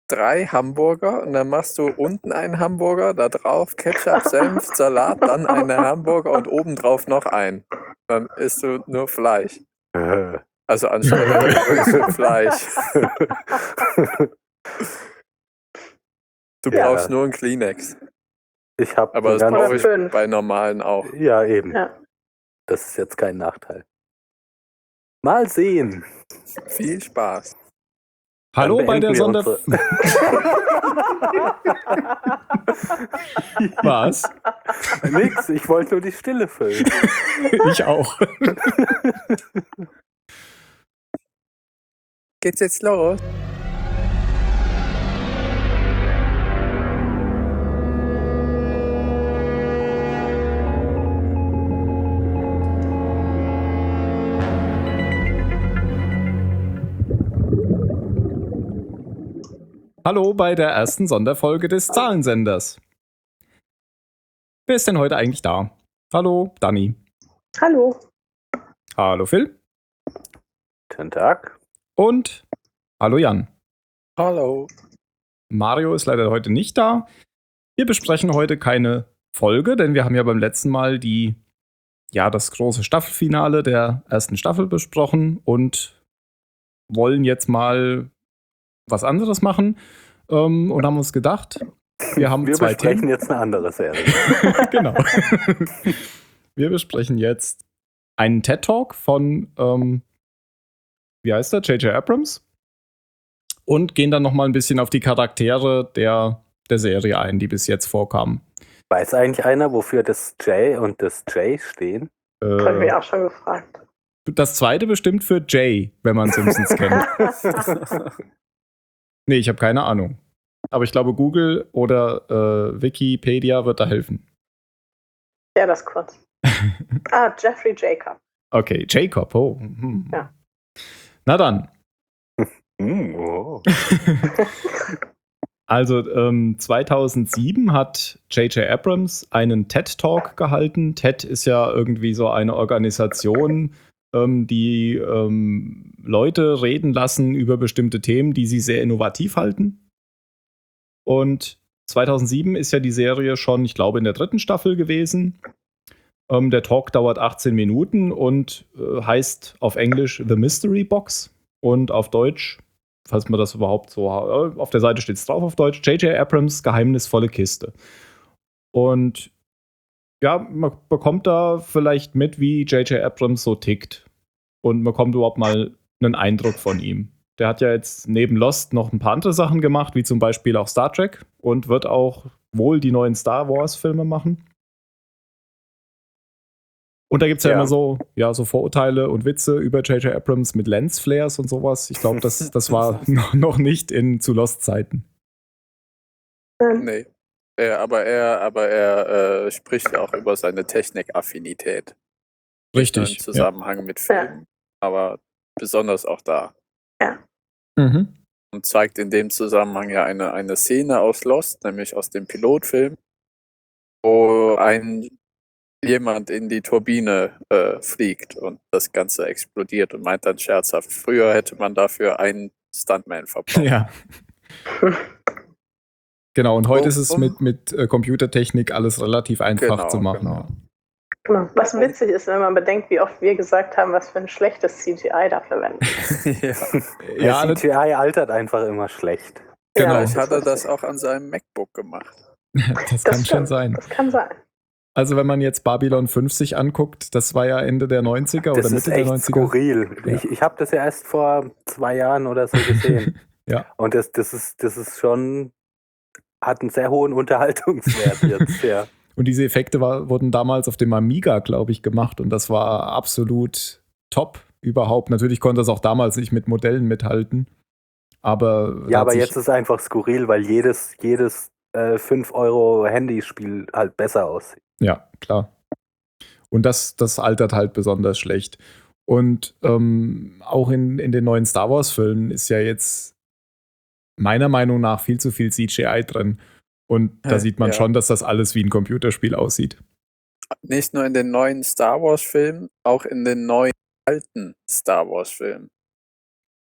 3 Hamburger und dann machst du unten einen Hamburger, da drauf Ketchup, Senf, Salat, dann einen Hamburger und obendrauf noch einen. Dann isst du nur Fleisch. Also anstatt Fleisch. Du brauchst nur einen Kleenex. Aber das brauche ich bei normalen auch. Ja, eben. Ja. Das ist jetzt kein Nachteil. Mal sehen. Viel Spaß. Hallo bei der Was? Nix, ich wollte nur die Stille füllen. Ich auch. Geht's jetzt los? Hallo bei der ersten Sonderfolge des Zahlensenders. Wer ist denn heute eigentlich da? Hallo, Dani. Hallo. Hallo, Phil. Guten Tag. Und hallo, Jan. Hallo. Mario ist leider heute nicht da. Wir besprechen heute keine Folge, denn wir haben ja beim letzten Mal das große Staffelfinale der ersten Staffel besprochen und wollen jetzt mal was anderes machen und haben uns gedacht, wir besprechen Themen. Jetzt eine andere Serie. Genau. Wir besprechen jetzt einen TED-Talk von, wie heißt der, J.J. Abrams und gehen dann nochmal ein bisschen auf die Charaktere der Serie ein, die bis jetzt vorkamen. Weiß eigentlich einer, wofür das J und das J stehen? Haben wir auch schon gefragt. Das zweite bestimmt für Jay, wenn man Simpsons kennt. Nee, ich habe keine Ahnung. Aber ich glaube, Google oder Wikipedia wird da helfen. Ja, das kurz. Jeffrey Jacob. Okay, Jacob, oh. Ja. Na dann. Oh. Also 2007 hat J.J. Abrams einen TED-Talk gehalten. TED ist ja irgendwie so eine Organisation, die Leute reden lassen über bestimmte Themen, die sie sehr innovativ halten. Und 2007 ist ja die Serie schon, ich glaube, in der 3. Staffel gewesen. Der Talk dauert 18 Minuten und heißt auf Englisch The Mystery Box und auf Deutsch, falls man das überhaupt so, auf der Seite steht es drauf auf Deutsch, J.J. Abrams geheimnisvolle Kiste. Und ja, man bekommt da vielleicht mit, wie J.J. Abrams so tickt. Und man bekommt überhaupt mal einen Eindruck von ihm. Der hat ja jetzt neben Lost noch ein paar andere Sachen gemacht, wie zum Beispiel auch Star Trek und wird auch wohl die neuen Star Wars-Filme machen. Und da gibt es ja immer so Vorurteile und Witze über J.J. Abrams mit Lensflares und sowas. Ich glaube, das war noch nicht zu Lost-Zeiten. Nee. Aber er spricht ja auch über seine Technikaffinität. Richtig. Im Zusammenhang mit Filmen. Aber besonders auch da. Ja. Mhm. Und zeigt in dem Zusammenhang ja eine Szene aus Lost, nämlich aus dem Pilotfilm, wo jemand in die Turbine fliegt und das Ganze explodiert und meint dann scherzhaft, früher hätte man dafür einen Stuntman verbraucht. Ja. Genau, und heute ist es mit Computertechnik alles relativ einfach zu machen. Genau. Was witzig ist, wenn man bedenkt, wie oft wir gesagt haben, was für ein schlechtes CGI da verwendet. Ja, CGI altert einfach immer schlecht. Genau. Vielleicht hat er das auch an seinem MacBook gemacht. Das kann schon sein. Das kann sein. Also wenn man jetzt Babylon 5 sich anguckt, das war ja Ende der 90er oder Mitte der 90er. Das ist echt skurril. Ja. Ich habe das ja erst vor 2 Jahren oder so gesehen. Ja. Und das ist schon, hat einen sehr hohen Unterhaltungswert jetzt, ja. Und diese Effekte wurden damals auf dem Amiga, glaube ich, gemacht und das war absolut top überhaupt. Natürlich konnte es auch damals nicht mit Modellen mithalten. Aber jetzt ist es einfach skurril, weil jedes 5-Euro-Handyspiel halt besser aussieht. Ja, klar. Und das altert halt besonders schlecht. Und auch in den neuen Star Wars-Filmen ist ja jetzt meiner Meinung nach viel zu viel CGI drin. Und da sieht man schon, dass das alles wie ein Computerspiel aussieht. Nicht nur in den neuen Star Wars-Filmen, auch in den neuen alten Star Wars-Filmen.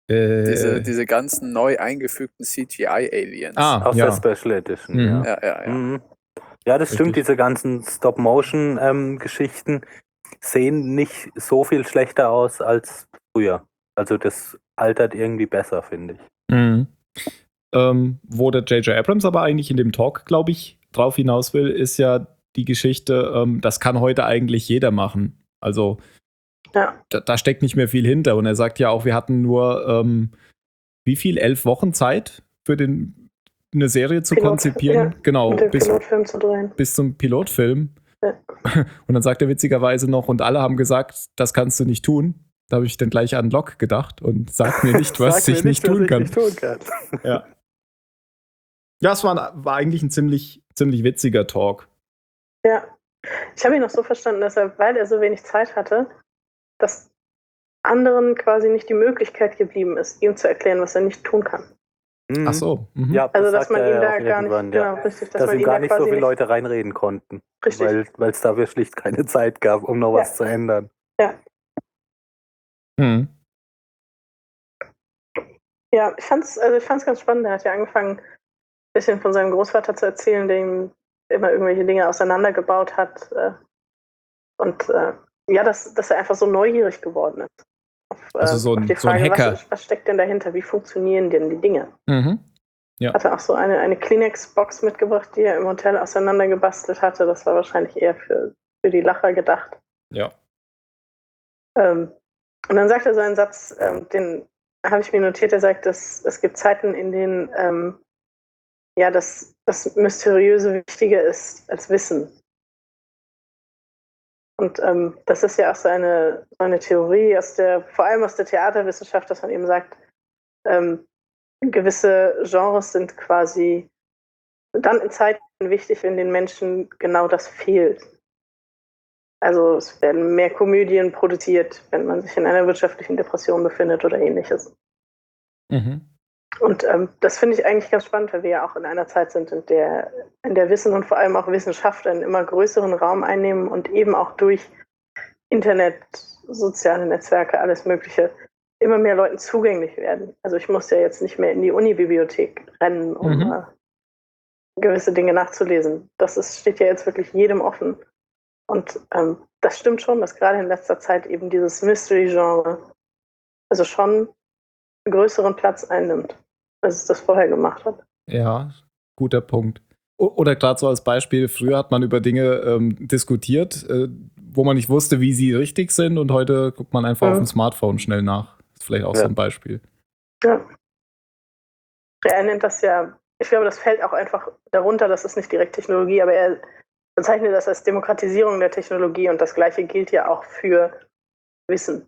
Diese ganzen neu eingefügten CGI-Aliens. Aus ja. der Special Edition, Mhm. ja. Ja. Mhm. Ja, das stimmt, Richtig. diese ganzen Stop-Motion-Geschichten sehen nicht so viel schlechter aus als früher. Also das altert irgendwie besser, finde ich. Mhm. Wo der J.J. Abrams aber eigentlich in dem Talk, glaube ich, drauf hinaus will, ist ja die Geschichte, das kann heute eigentlich jeder machen. Also Ja. da steckt nicht mehr viel hinter. Und er sagt ja auch, wir hatten nur, wie viel? 11 Wochen Zeit für eine Serie zu konzipieren? Genau, Und den Pilotfilm zu drehen. bis zum Pilotfilm. Ja. Und dann sagt er witzigerweise noch, und alle haben gesagt, das kannst du nicht tun. Da habe ich dann gleich an Locke gedacht und sag mir nicht, was ich nicht tun kann. Ja. Ja, es war eigentlich ein ziemlich witziger Talk. Ja. Ich habe ihn noch so verstanden, dass weil er so wenig Zeit hatte, dass anderen quasi nicht die Möglichkeit geblieben ist, ihm zu erklären, was er nicht tun kann. Mhm. Ach so. Mhm. Ja, Also, das dass man sagt er ihm da auch gar nicht, irgendwann, genau, richtig, dass man ihm ihn gar da nicht so quasi viele Leute reinreden konnten. Richtig. Weil es da wirklich keine Zeit gab, um noch was zu ändern. Mhm. Ja, ich fand's ganz spannend. Er hat ja angefangen, ein bisschen von seinem Großvater zu erzählen, der ihm immer irgendwelche Dinge auseinandergebaut hat. Dass er einfach so neugierig geworden ist. Also so auf die ein Frage, Hacker. was steckt denn dahinter? Wie funktionieren denn die Dinge? Mhm. Ja. Hat er auch so eine Kleenex-Box mitgebracht, die er im Hotel auseinandergebastelt hatte. Das war wahrscheinlich eher für die Lacher gedacht. Ja. Und dann sagt er so einen Satz, den habe ich mir notiert, er sagt, dass es gibt Zeiten, in denen das Mysteriöse wichtiger ist als Wissen. Und das ist ja auch so eine Theorie vor allem aus der Theaterwissenschaft, dass man eben sagt, gewisse Genres sind quasi dann in Zeiten wichtig, wenn den Menschen genau das fehlt. Also es werden mehr Komödien produziert, wenn man sich in einer wirtschaftlichen Depression befindet oder ähnliches. Mhm. Und das finde ich eigentlich ganz spannend, weil wir ja auch in einer Zeit sind, in der Wissen und vor allem auch Wissenschaft einen immer größeren Raum einnehmen und eben auch durch Internet, soziale Netzwerke, alles Mögliche, immer mehr Leuten zugänglich werden. Also ich muss ja jetzt nicht mehr in die Unibibliothek rennen, um gewisse Dinge nachzulesen. Steht ja jetzt wirklich jedem offen. Und das stimmt schon, dass gerade in letzter Zeit eben dieses Mystery-Genre also schon einen größeren Platz einnimmt, als es das vorher gemacht hat. Ja, guter Punkt. Oder gerade so als Beispiel, früher hat man über Dinge diskutiert, wo man nicht wusste, wie sie richtig sind, und heute guckt man einfach auf dem Smartphone schnell nach. Das ist vielleicht auch so ein Beispiel. Ja. Er nennt das ja, ich glaube, das fällt auch einfach darunter, das ist nicht direkt Technologie, aber er bezeichnet das als Demokratisierung der Technologie, und das Gleiche gilt ja auch für Wissen.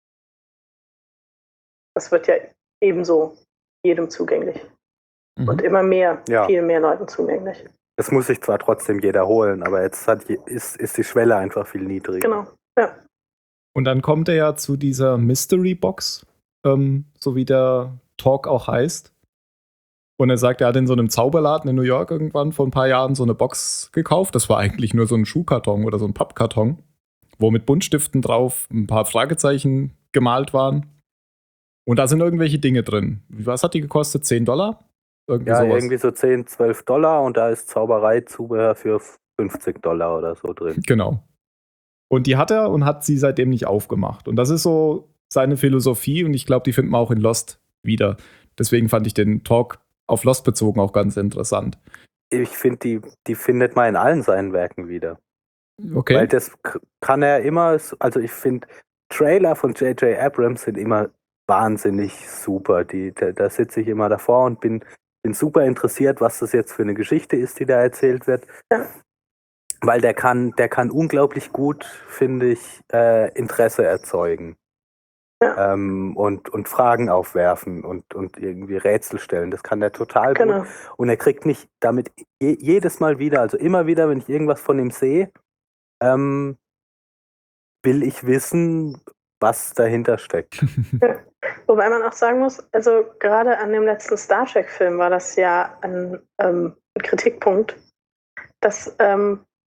Das wird ja ebenso jedem zugänglich. Und immer mehr, viel mehr Leuten zugänglich. Das muss sich zwar trotzdem jeder holen, aber jetzt ist die Schwelle einfach viel niedriger. Genau, ja. Und dann kommt er ja zu dieser Mystery Box, so wie der Talk auch heißt. Und er sagt, er hat in so einem Zauberladen in New York irgendwann vor ein paar Jahren so eine Box gekauft. Das war eigentlich nur so ein Schuhkarton oder so ein Pappkarton, wo mit Buntstiften drauf ein paar Fragezeichen gemalt waren. Und da sind irgendwelche Dinge drin. Was hat die gekostet? $10? Irgendwie so $10, $12, und da ist Zauberei-Zubehör für $50 oder so drin. Genau. Und die hat er und hat sie seitdem nicht aufgemacht. Und das ist so seine Philosophie, und ich glaube, die findet man auch in Lost wieder. Deswegen fand ich den Talk auf Lost bezogen auch ganz interessant. Ich finde, die findet man in allen seinen Werken wieder. Okay. Weil das kann er immer, also ich finde, Trailer von J.J. Abrams sind immer wahnsinnig super. Da sitze ich immer davor und bin super interessiert, was das jetzt für eine Geschichte ist, die da erzählt wird. Ja. Weil der kann unglaublich gut, finde ich, Interesse erzeugen. Ja. Und Fragen aufwerfen und irgendwie Rätsel stellen. Das kann der total gut. Und er kriegt mich damit jedes Mal wieder, also immer wieder, wenn ich irgendwas von ihm sehe, will ich wissen, was dahinter steckt. Ja. Wobei man auch sagen muss, also gerade an dem letzten Star Trek-Film war das ja ein Kritikpunkt, dass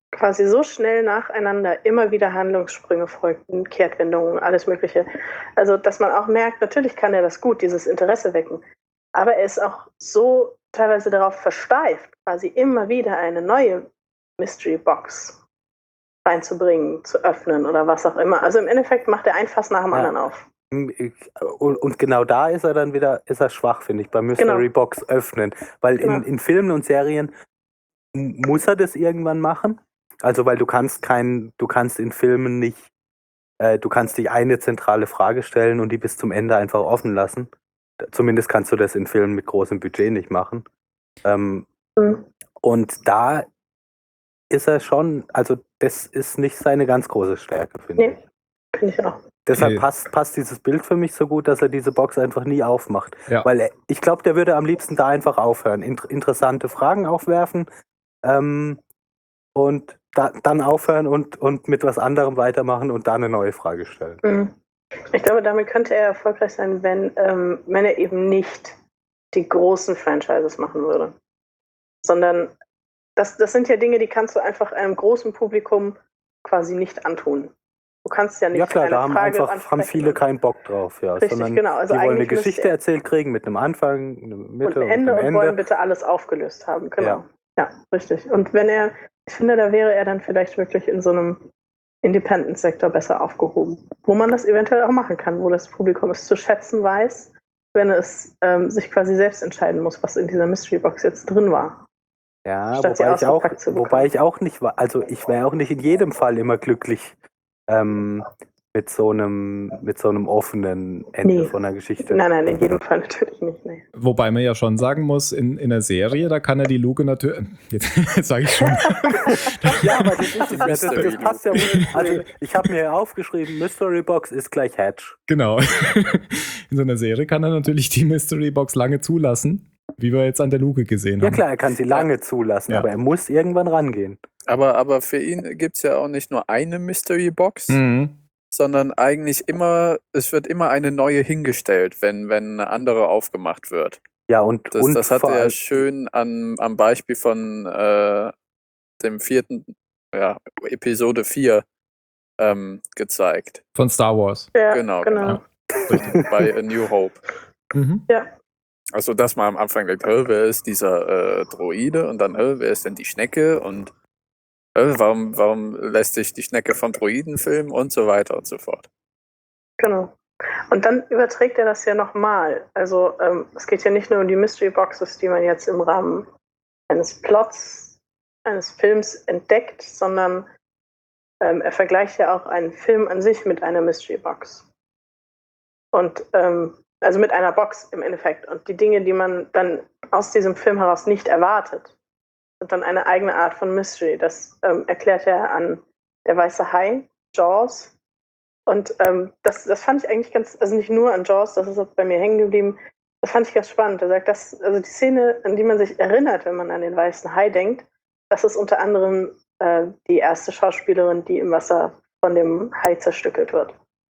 quasi so schnell nacheinander immer wieder Handlungssprünge folgten, Kehrtwendungen, alles Mögliche. Also, dass man auch merkt, natürlich kann er das gut, dieses Interesse wecken. Aber er ist auch so teilweise darauf versteift, quasi immer wieder eine neue Mystery Box reinzubringen, zu öffnen oder was auch immer. Also im Endeffekt macht er ein Fass nach dem anderen auf. Und genau da ist er dann wieder, ist er schwach, finde ich, beim Mystery Box öffnen. Weil in Filmen und Serien muss er das irgendwann machen. Also weil du kannst in Filmen nicht, du kannst dich eine zentrale Frage stellen und die bis zum Ende einfach offen lassen. Zumindest kannst du das in Filmen mit großem Budget nicht machen. Und da ist er schon, also das ist nicht seine ganz große Stärke, finde ich. Finde ich auch. Deshalb passt dieses Bild für mich so gut, dass er diese Box einfach nie aufmacht. Ja. Weil ich glaube, der würde am liebsten da einfach aufhören. Interessante Fragen aufwerfen und dann aufhören und mit was anderem weitermachen und da eine neue Frage stellen. Ich glaube, damit könnte er erfolgreich sein, wenn er eben nicht die großen Franchises machen würde. Sondern das sind ja Dinge, die kannst du einfach einem großen Publikum quasi nicht antun. Du kannst ja nicht. Ja klar, eine da haben viele ansprechen. keinen Bock drauf, ja. Richtig, sondern genau. Also die wollen eine eigentlich Geschichte erzählt kriegen mit einem Anfang, einer Mitte und ein Ende einem und wollen bitte alles aufgelöst haben. Genau. Ja, richtig. Und ich finde, da wäre er dann vielleicht wirklich in so einem Independent-Sektor besser aufgehoben, wo man das eventuell auch machen kann, wo das Publikum es zu schätzen weiß, wenn es sich quasi selbst entscheiden muss, was in dieser Mystery Box jetzt drin war. Ja, Statt sie ausgepackt zu bekommen. wobei ich auch nicht, also ich wäre auch nicht in jedem Fall immer glücklich mit so einem offenen Ende von der Geschichte. Nein, in jedem Fall natürlich nicht. Nee. Wobei man ja schon sagen muss, in der Serie, da kann er die Luke natürlich. Jetzt sage ich schon. Ja, aber das passt ja wohl. Also ich habe mir aufgeschrieben, Mystery Box ist gleich Hatch. Genau. In so einer Serie kann er natürlich die Mystery Box lange zulassen, wie wir jetzt an der Luke gesehen haben. Ja klar, er kann sie lange zulassen, aber er muss irgendwann rangehen. Aber für ihn gibt es ja auch nicht nur eine Mystery Box, sondern eigentlich es wird immer eine neue hingestellt, wenn eine andere aufgemacht wird. Ja, und das hat er schön am Beispiel von dem 4. Episode 4 gezeigt. Von Star Wars. Ja, genau. Ja. Bei A New Hope. Ja. Also, dass man am Anfang denkt, wer ist dieser Droide? Und dann, wer ist denn die Schnecke? Und warum lässt sich die Schnecke vom Droiden filmen? Und so weiter und so fort. Genau. Und dann überträgt er das ja nochmal. Also es geht ja nicht nur um die Mystery Boxes, die man jetzt im Rahmen eines Plots, eines Films entdeckt, sondern er vergleicht ja auch einen Film an sich mit einer Mystery Box. Und also mit einer Box im Endeffekt. Und die Dinge, die man dann aus diesem Film heraus nicht erwartet, sind dann eine eigene Art von Mystery. Das erklärt er an Der weiße Hai, Jaws. Und das fand ich eigentlich also nicht nur an Jaws, das ist auch bei mir hängen geblieben, das fand ich ganz spannend. Er sagt, also die Szene, an die man sich erinnert, wenn man an den weißen Hai denkt, das ist unter anderem die erste Schauspielerin, die im Wasser von dem Hai zerstückelt wird.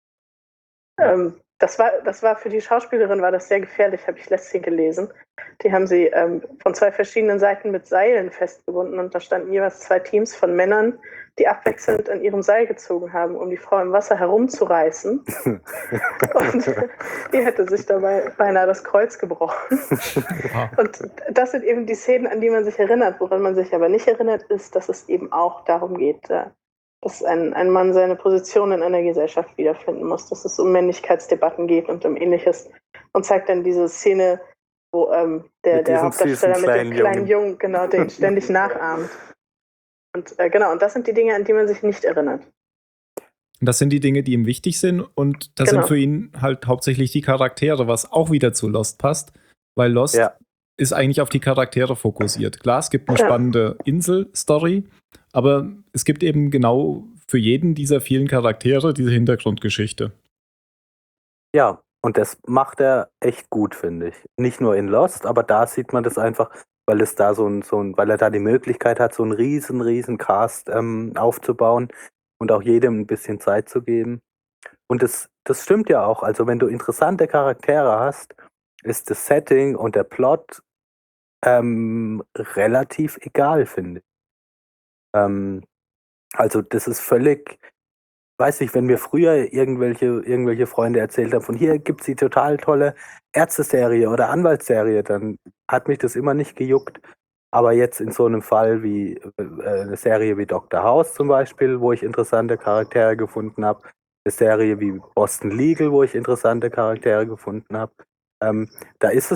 Das war für die Schauspielerin war das sehr gefährlich, habe ich letztens gelesen. Die haben sie von 2 verschiedenen Seiten mit Seilen festgebunden und da standen jeweils 2 Teams von Männern, die abwechselnd an ihrem Seil gezogen haben, um die Frau im Wasser herumzureißen. Und die hätte sich dabei beinahe das Kreuz gebrochen. Und das sind eben die Szenen, an die man sich erinnert. Woran man sich aber nicht erinnert, ist, dass es eben auch darum geht, dass ein Mann seine Position in einer Gesellschaft wiederfinden muss, dass es um Männlichkeitsdebatten geht und um Ähnliches. Und zeigt dann diese Szene, wo der Hauptdarsteller mit dem kleinen Jungen, genau, den ständig nachahmt. Und und das sind die Dinge, an die man sich nicht erinnert. Das sind die Dinge, die ihm wichtig sind und das sind für ihn halt hauptsächlich die Charaktere, was auch wieder zu Lost passt, weil Lost ist eigentlich auf die Charaktere fokussiert. Klar, es gibt eine spannende Insel-Story, aber es gibt eben genau für jeden dieser vielen Charaktere diese Hintergrundgeschichte. Ja, und das macht er echt gut, finde ich. Nicht nur in Lost, aber da sieht man das einfach, weil es da weil er da die Möglichkeit hat, so einen riesen Cast aufzubauen und auch jedem ein bisschen Zeit zu geben. Und das stimmt ja auch. Also wenn du interessante Charaktere hast, ist das Setting und der Plot relativ egal, finde ich. Also das ist völlig, weiß nicht, wenn mir früher irgendwelche Freunde erzählt haben, von hier gibt es die total tolle Ärzteserie oder Anwaltsserie, dann hat mich das immer nicht gejuckt. Aber jetzt in so einem Fall wie eine Serie wie Dr. House zum Beispiel, wo ich interessante Charaktere gefunden habe, eine Serie wie Boston Legal, wo ich interessante Charaktere gefunden habe, da ist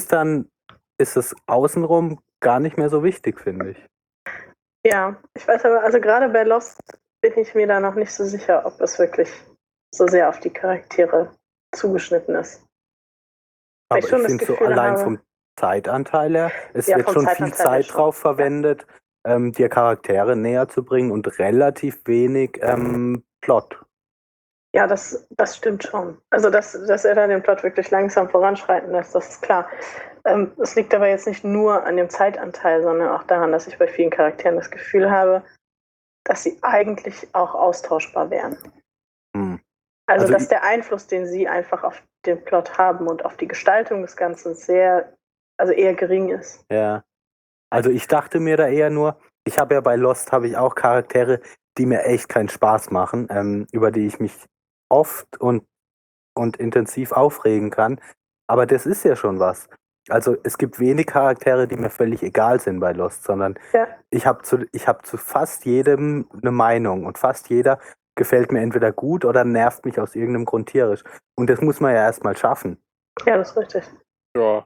es außenrum gar nicht mehr so wichtig, finde ich. Ja, ich weiß aber, also gerade bei Lost bin ich mir da noch nicht so sicher, ob es wirklich so sehr auf die Charaktere zugeschnitten ist. Weil Aber ich schon ich das finde so Gefühl allein habe, vom Zeitanteil her, es Ja, wird vom schon viel Zeitanteil Zeit schon, drauf ja. verwendet, dir Charaktere näher zu bringen und relativ wenig Plot. Ja, das stimmt schon. Also, dass er da den Plot wirklich langsam voranschreiten lässt, das ist klar. Es liegt aber jetzt nicht nur an dem Zeitanteil, sondern auch daran, dass ich bei vielen Charakteren das Gefühl habe, dass sie eigentlich auch austauschbar wären. Hm. Also, Also dass der Einfluss, den sie einfach auf den Plot haben und auf die Gestaltung des Ganzen eher gering ist. Ja. Also ich dachte mir da eher nur, ich habe ja bei Lost habe ich auch Charaktere, die mir echt keinen Spaß machen, über die ich mich oft und intensiv aufregen kann. Aber das ist ja schon was. Also es gibt wenig Charaktere, die mir völlig egal sind bei Lost, sondern Ja, ich habe zu fast jedem eine Meinung und fast jeder gefällt mir entweder gut oder nervt mich aus irgendeinem Grund tierisch. Und das muss man ja erstmal schaffen. ja, das ist richtig. Ja.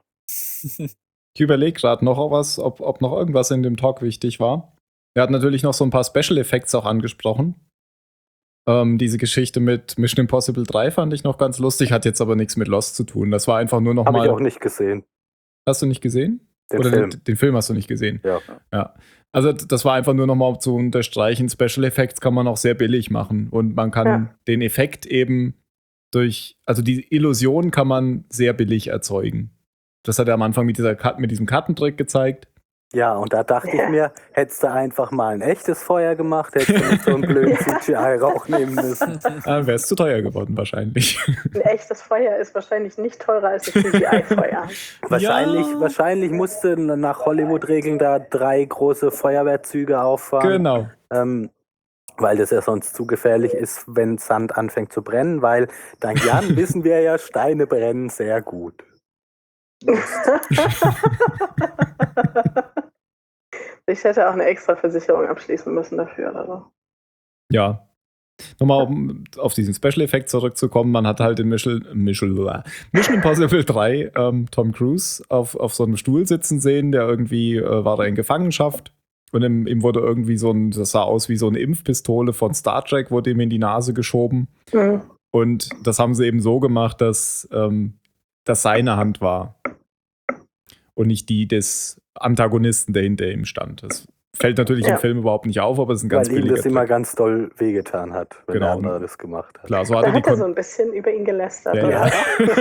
Ich überlege gerade noch ob noch irgendwas in dem Talk wichtig war. Er hat natürlich noch so ein paar Special Effects auch angesprochen. Diese Geschichte mit Mission Impossible 3 fand ich noch ganz lustig, hat jetzt aber nichts mit Lost zu tun. Das war einfach nur noch Habe mal. ich auch nicht gesehen. Hast du nicht gesehen? Den Oder Film. Den Film hast du nicht gesehen? Ja. Also das war einfach nur noch mal um zu unterstreichen, Special Effects kann man auch sehr billig machen. Und man kann den Effekt eben also die Illusion kann man sehr billig erzeugen. Das hat er am Anfang mit diesem Kartentrick gezeigt. Ja, und da dachte ich mir, hättest du einfach mal ein echtes Feuer gemacht, hättest du nicht so einen blöden CGI-Rauch nehmen müssen. Wäre es zu teuer geworden wahrscheinlich. Ein echtes Feuer ist wahrscheinlich nicht teurer als ein CGI-Feuer. Wahrscheinlich musste nach Hollywood-Regeln da 3 große Feuerwehrzüge auffahren. Genau. Weil das ja sonst zu gefährlich ist, wenn Sand anfängt zu brennen, weil dank Jan wissen wir ja, Steine brennen sehr gut. Ich hätte auch eine extra Versicherung abschließen müssen dafür oder so. Ja. Nochmal, um auf diesen Special-Effekt zurückzukommen, man hat halt in Mission Impossible 3 Tom Cruise auf so einem Stuhl sitzen sehen, der irgendwie war da in Gefangenschaft und ihm wurde irgendwie das sah aus wie so eine Impfpistole von Star Trek, wurde ihm in die Nase geschoben. Mhm. Und das haben sie eben so gemacht, dass das seine Hand war und nicht die des Antagonisten, der hinter ihm stand. Das fällt natürlich im Film überhaupt nicht auf, aber es ist ein ganz billiger billiger Trick. Weil ihm das Trick. immer ganz doll wehgetan hat, wenn Genau. der andere das gemacht hat. Klar, so Da hatte hat er so ein bisschen über ihn gelästert. Ja, oder?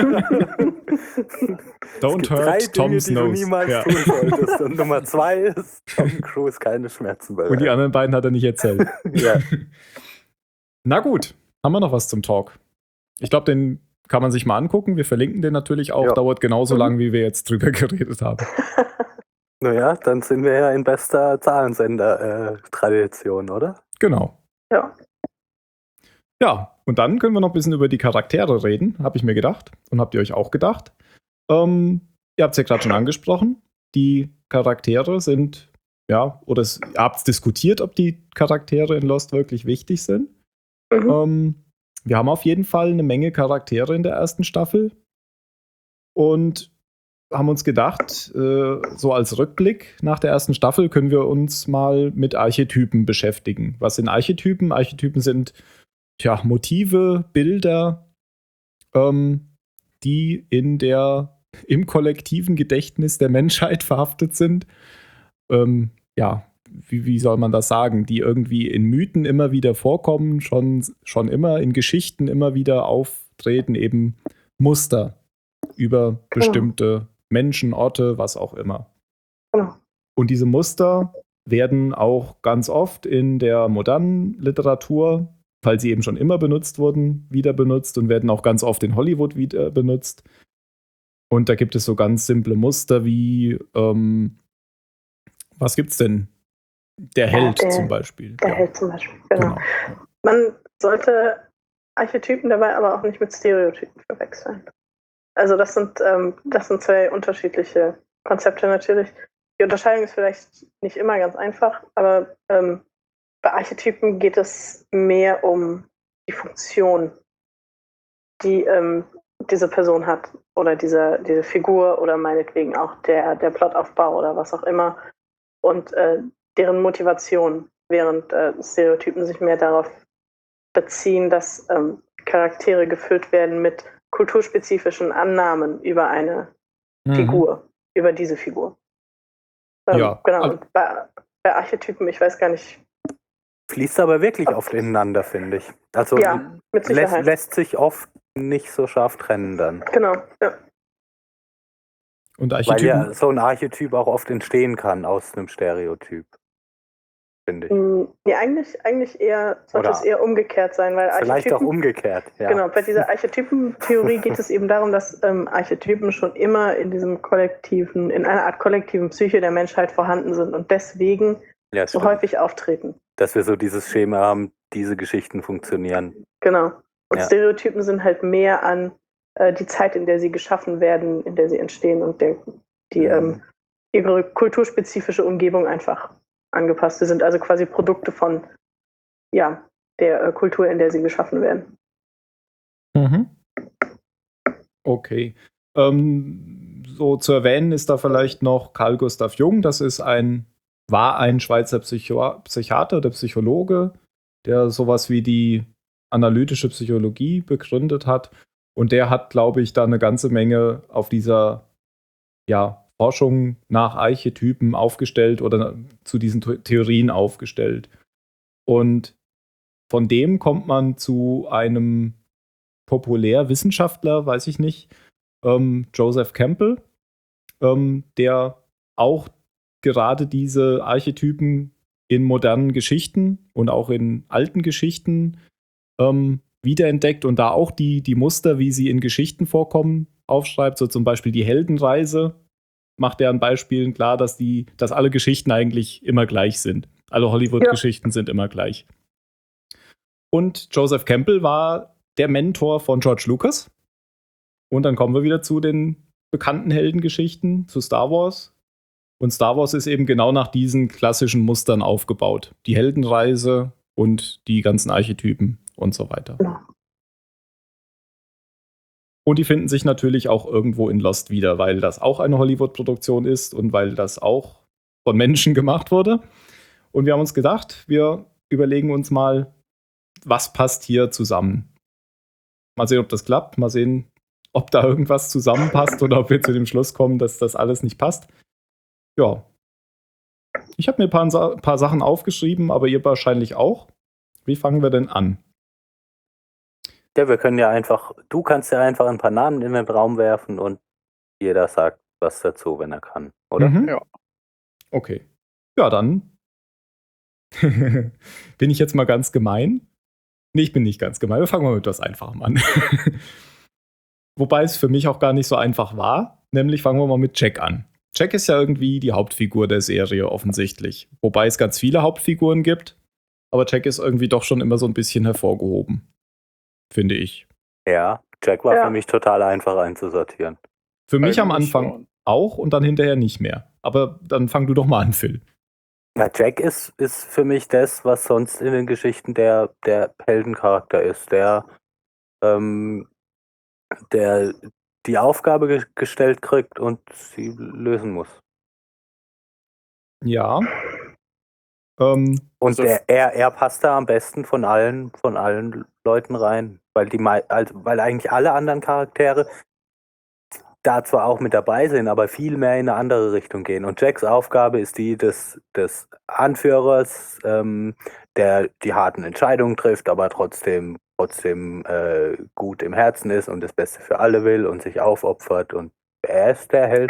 Don't Es gibt 3 hurt Dinge, Tom's die du nose. niemals Ja. tun solltest. Und Nummer 2 ist, Tom Cruise keine Schmerzen bereit. Und die anderen beiden hat er nicht erzählt. Ja. Na gut, haben wir noch was zum Talk? Ich glaube, den kann man sich mal angucken. Wir verlinken den natürlich auch. Ja. Dauert genauso lang, wie wir jetzt drüber geredet haben. Naja, dann sind wir ja in bester Zahlensender-Tradition, oder? Genau. Ja. Ja, und dann können wir noch ein bisschen über die Charaktere reden, habe ich mir gedacht. Und habt ihr euch auch gedacht? Ihr habt es ja gerade schon angesprochen. Die Charaktere sind, ihr habt es diskutiert, ob die Charaktere in Lost wirklich wichtig sind. Mhm. Wir haben auf jeden Fall eine Menge Charaktere in der ersten Staffel. Und haben uns gedacht, so als Rückblick nach der ersten Staffel können wir uns mal mit Archetypen beschäftigen. Was sind Archetypen? Archetypen sind Motive, Bilder, die im kollektiven Gedächtnis der Menschheit verhaftet sind. Wie soll man das sagen? Die irgendwie in Mythen immer wieder vorkommen, schon immer in Geschichten immer wieder auftreten, eben Muster über bestimmte Menschen, Orte, was auch immer. Genau. Und diese Muster werden auch ganz oft in der modernen Literatur, weil sie eben schon immer benutzt wurden, wieder benutzt und werden auch ganz oft in Hollywood wieder benutzt. Und da gibt es so ganz simple Muster wie, was gibt's denn? Der Held zum Beispiel. Der Held zum Beispiel, genau. Genau. Man sollte Archetypen dabei aber auch nicht mit Stereotypen verwechseln. Also das sind zwei unterschiedliche Konzepte natürlich. Die Unterscheidung ist vielleicht nicht immer ganz einfach, aber bei Archetypen geht es mehr um die Funktion, die diese Person hat oder diese Figur oder meinetwegen auch der Plotaufbau oder was auch immer und deren Motivation, während Stereotypen sich mehr darauf beziehen, dass Charaktere gefüllt werden mit kulturspezifischen Annahmen über eine Figur, über diese Figur. Ja. Genau, und bei Archetypen, ich weiß gar nicht. Fließt aber wirklich oft ineinander, finde ich. Also Ja, mit Sicherheit. lässt sich oft nicht so scharf trennen dann. Genau, ja. Und Weil Archetypen, ja so ein Archetyp auch oft entstehen kann aus einem Stereotyp, finde ich. Ja, eigentlich sollte es eher umgekehrt sein, weil Vielleicht auch Archetypen, umgekehrt, ja. genau, bei dieser Archetypentheorie geht es eben darum, dass Archetypen schon immer in einer Art kollektiven Psyche der Menschheit vorhanden sind und deswegen Ja, so stimmt. häufig auftreten. Dass wir so dieses Schema haben, diese Geschichten funktionieren. Genau. Und Ja. Stereotypen sind halt mehr an die Zeit, in der sie geschaffen werden, in der sie entstehen und ihre kulturspezifische Umgebung einfach angepasst. Sie sind also quasi Produkte von der Kultur, in der sie geschaffen werden. Okay. So zu erwähnen ist da vielleicht noch Carl Gustav Jung. Das war ein Schweizer Psychiater oder Psychologe, der sowas wie die analytische Psychologie begründet hat. Und der hat, glaube ich, da eine ganze Menge auf dieser Forschung nach Archetypen aufgestellt oder zu diesen Theorien aufgestellt. Und von dem kommt man zu einem Populärwissenschaftler, weiß ich nicht, Joseph Campbell, der auch gerade diese Archetypen in modernen Geschichten und auch in alten Geschichten wiederentdeckt und da auch die Muster, wie sie in Geschichten vorkommen, aufschreibt. So zum Beispiel die Heldenreise macht er an Beispielen klar, dass alle Geschichten eigentlich immer gleich sind. Alle Hollywood-Geschichten sind immer gleich. Und Joseph Campbell war der Mentor von George Lucas. Und dann kommen wir wieder zu den bekannten Heldengeschichten, zu Star Wars. Und Star Wars ist eben genau nach diesen klassischen Mustern aufgebaut. Die Heldenreise und die ganzen Archetypen und so weiter. Ja. Und die finden sich natürlich auch irgendwo in Lost wieder, weil das auch eine Hollywood-Produktion ist und weil das auch von Menschen gemacht wurde. Und wir haben uns gedacht, wir überlegen uns mal, was passt hier zusammen. Mal sehen, ob das klappt. Mal sehen, ob da irgendwas zusammenpasst oder ob wir zu dem Schluss kommen, dass das alles nicht passt. Ja. Ich habe mir ein paar Sachen aufgeschrieben, aber ihr wahrscheinlich auch. Wie fangen wir denn an? Ja, du kannst ja einfach ein paar Namen in den Raum werfen und jeder sagt was dazu, wenn er kann, oder? Ja. Okay. Ja, dann bin ich jetzt mal ganz gemein. Nee, ich bin nicht ganz gemein. Wir fangen mal mit etwas Einfachem an. Wobei es für mich auch gar nicht so einfach war. Nämlich fangen wir mal mit Jack an. Jack ist ja irgendwie die Hauptfigur der Serie offensichtlich. Wobei es ganz viele Hauptfiguren gibt. Aber Jack ist irgendwie doch schon immer so ein bisschen hervorgehoben. Finde ich. Ja, Jack war für mich total einfach einzusortieren. Für mich am Eigentlich Anfang schon. auch und dann hinterher nicht mehr. Aber dann fang du doch mal an, Phil. Na, Jack ist für mich das, was sonst in den Geschichten der Heldencharakter ist, der die Aufgabe gestellt kriegt und sie lösen muss. Ja. Und Also- er passt da am besten von allen Leuten rein, weil eigentlich alle anderen Charaktere da zwar auch mit dabei sind, aber viel mehr in eine andere Richtung gehen. Und Jacks Aufgabe ist die des Anführers, der die harten Entscheidungen trifft, aber trotzdem gut im Herzen ist und das Beste für alle will und sich aufopfert. Und er ist der Held.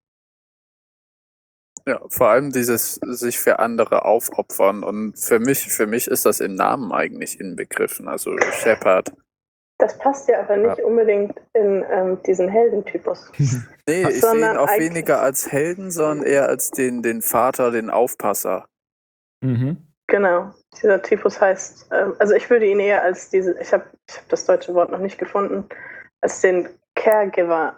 Ja, vor allem dieses sich für andere aufopfern. Und für mich ist das im Namen eigentlich inbegriffen. Also Shepard. Das passt ja aber nicht unbedingt in diesen Heldentypus. Nee, ich sehe ihn Sondern auch eigentlich- weniger als Helden, sondern eher als den Vater, den Aufpasser. Mhm. Genau, dieser Typus heißt, also ich würde ihn eher als ich hab das deutsche Wort noch nicht gefunden, als den Caregiver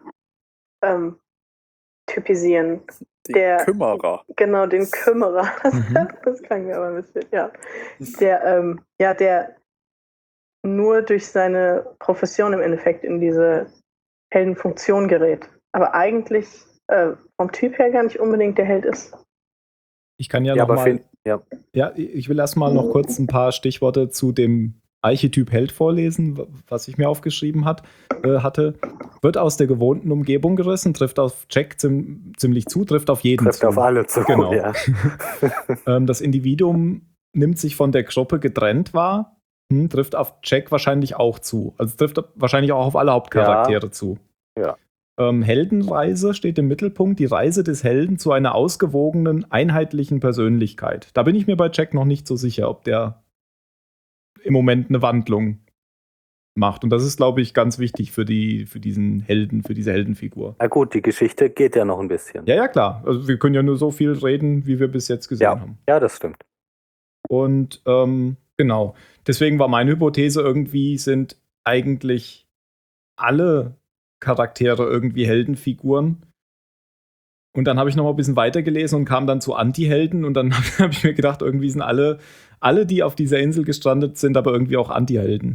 typisieren. Den Kümmerer. Genau, den Kümmerer. Das klang mir aber ein bisschen, ja. Der nur durch seine Profession im Endeffekt in diese Heldenfunktion gerät. Aber eigentlich vom Typ her gar nicht unbedingt der Held ist. Ich kann ja, Ja, noch aber mal. Ja, ich will erstmal noch kurz ein paar Stichworte zu dem Archetyp Held vorlesen, was ich mir aufgeschrieben hatte. Wird aus der gewohnten Umgebung gerissen, trifft auf Jack ziemlich zu, trifft auf jeden trifft zu. auf alle zu. Genau. Ja. Das Individuum nimmt sich von der Gruppe getrennt wahr, trifft auf Jack wahrscheinlich auch zu. Also trifft wahrscheinlich auch auf alle Hauptcharaktere zu. Ja. Heldenreise steht im Mittelpunkt, die Reise des Helden zu einer ausgewogenen, einheitlichen Persönlichkeit. Da bin ich mir bei Jack noch nicht so sicher, ob der im Moment eine Wandlung macht. Und das ist, glaube ich, ganz wichtig für diesen Helden, für diese Heldenfigur. Na gut, die Geschichte geht ja noch ein bisschen. Ja, klar. Also wir können ja nur so viel reden, wie wir bis jetzt gesehen haben. Ja, das stimmt. Und genau. Deswegen war meine Hypothese, irgendwie sind eigentlich alle Charaktere irgendwie Heldenfiguren. Und dann habe ich noch mal ein bisschen weitergelesen und kam dann zu Anti-Helden. Und dann habe ich mir gedacht, irgendwie sind alle, die auf dieser Insel gestrandet sind, aber irgendwie auch Anti-Helden.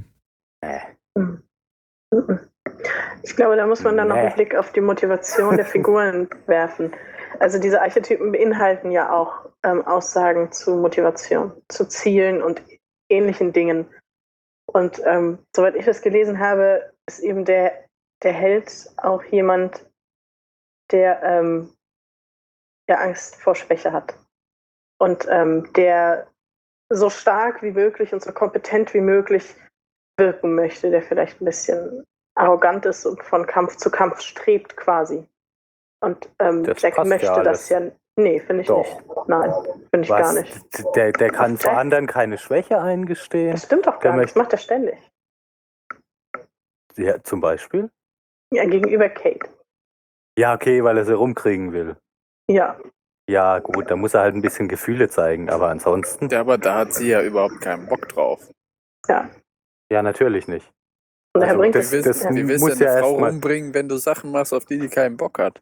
Ich glaube, da muss man dann noch einen Blick auf die Motivation der Figuren werfen. Also diese Archetypen beinhalten ja auch Aussagen zu Motivation, zu Zielen und ähnlichen Dingen. Und soweit ich das gelesen habe, ist eben der Held auch jemand, der Angst vor Schwäche hat. Und der so stark wie möglich und so kompetent wie möglich wirken möchte, der vielleicht ein bisschen arrogant ist und von Kampf zu Kampf strebt quasi. Und Jack möchte das ja. Nee, finde ich nicht. Nein, finde ich gar nicht. Der kann vor anderen keine Schwäche eingestehen. Das stimmt doch gar nicht, das macht er ständig. Ja, zum Beispiel? Ja, gegenüber Kate. Ja, okay, weil er sie rumkriegen will. Ja. Ja, gut, da muss er halt ein bisschen Gefühle zeigen, aber ansonsten. Ja, aber da hat sie ja überhaupt keinen Bock drauf. Ja. Ja, natürlich nicht. Und also, wie willst du eine Frau umbringen, wenn du Sachen machst, auf die keinen Bock hat?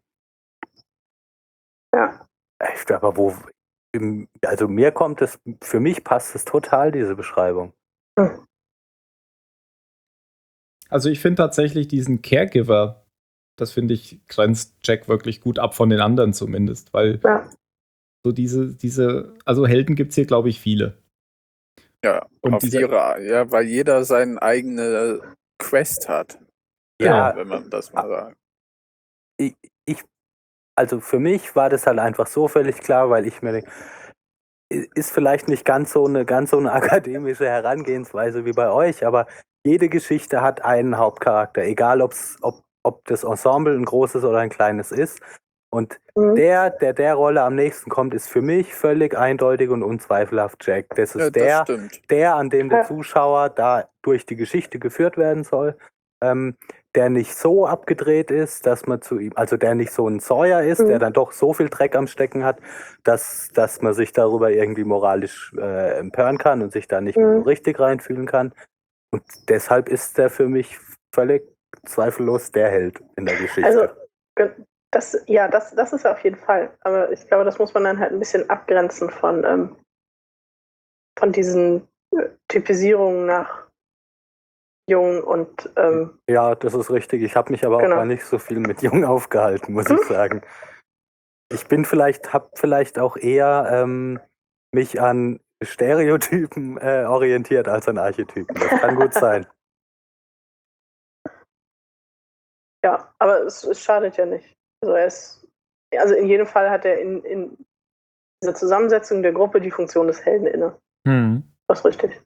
Ja. Aber also mir kommt es, für mich passt es total, diese Beschreibung. Also ich finde tatsächlich diesen Caregiver, das finde ich, grenzt Jack wirklich gut ab von den anderen zumindest, weil so also Helden gibt es hier, glaube ich, viele. Ja, und weil jeder seine eigene Quest hat. Ja, wenn man das mal sagt. Also für mich war das halt einfach so völlig klar, weil ich mir denke, ist vielleicht nicht ganz so eine akademische Herangehensweise wie bei euch, aber jede Geschichte hat einen Hauptcharakter, egal ob das Ensemble ein großes oder ein kleines ist. Und der Rolle am nächsten kommt, ist für mich völlig eindeutig und unzweifelhaft Jack. Das ist der, an dem der Zuschauer da durch die Geschichte geführt werden soll, der nicht so abgedreht ist, dass man zu ihm, also der nicht so ein Sawyer ist, der dann doch so viel Dreck am Stecken hat, dass man sich darüber irgendwie moralisch empören kann und sich da nicht mehr so richtig reinfühlen kann. Und deshalb ist der für mich völlig zweifellos der Held in der Geschichte. Also das ist auf jeden Fall. Aber ich glaube, das muss man dann halt ein bisschen abgrenzen von diesen Typisierungen nach Jung und ja, das ist richtig. Ich habe mich aber auch gar nicht so viel mit Jung aufgehalten, muss ich sagen. Ich bin habe vielleicht auch eher mich an Stereotypen orientiert als an Archetypen. Das kann gut sein. Ja, aber es schadet ja nicht. Also in jedem Fall hat er in dieser Zusammensetzung der Gruppe die Funktion des Helden inne. Das ist richtig.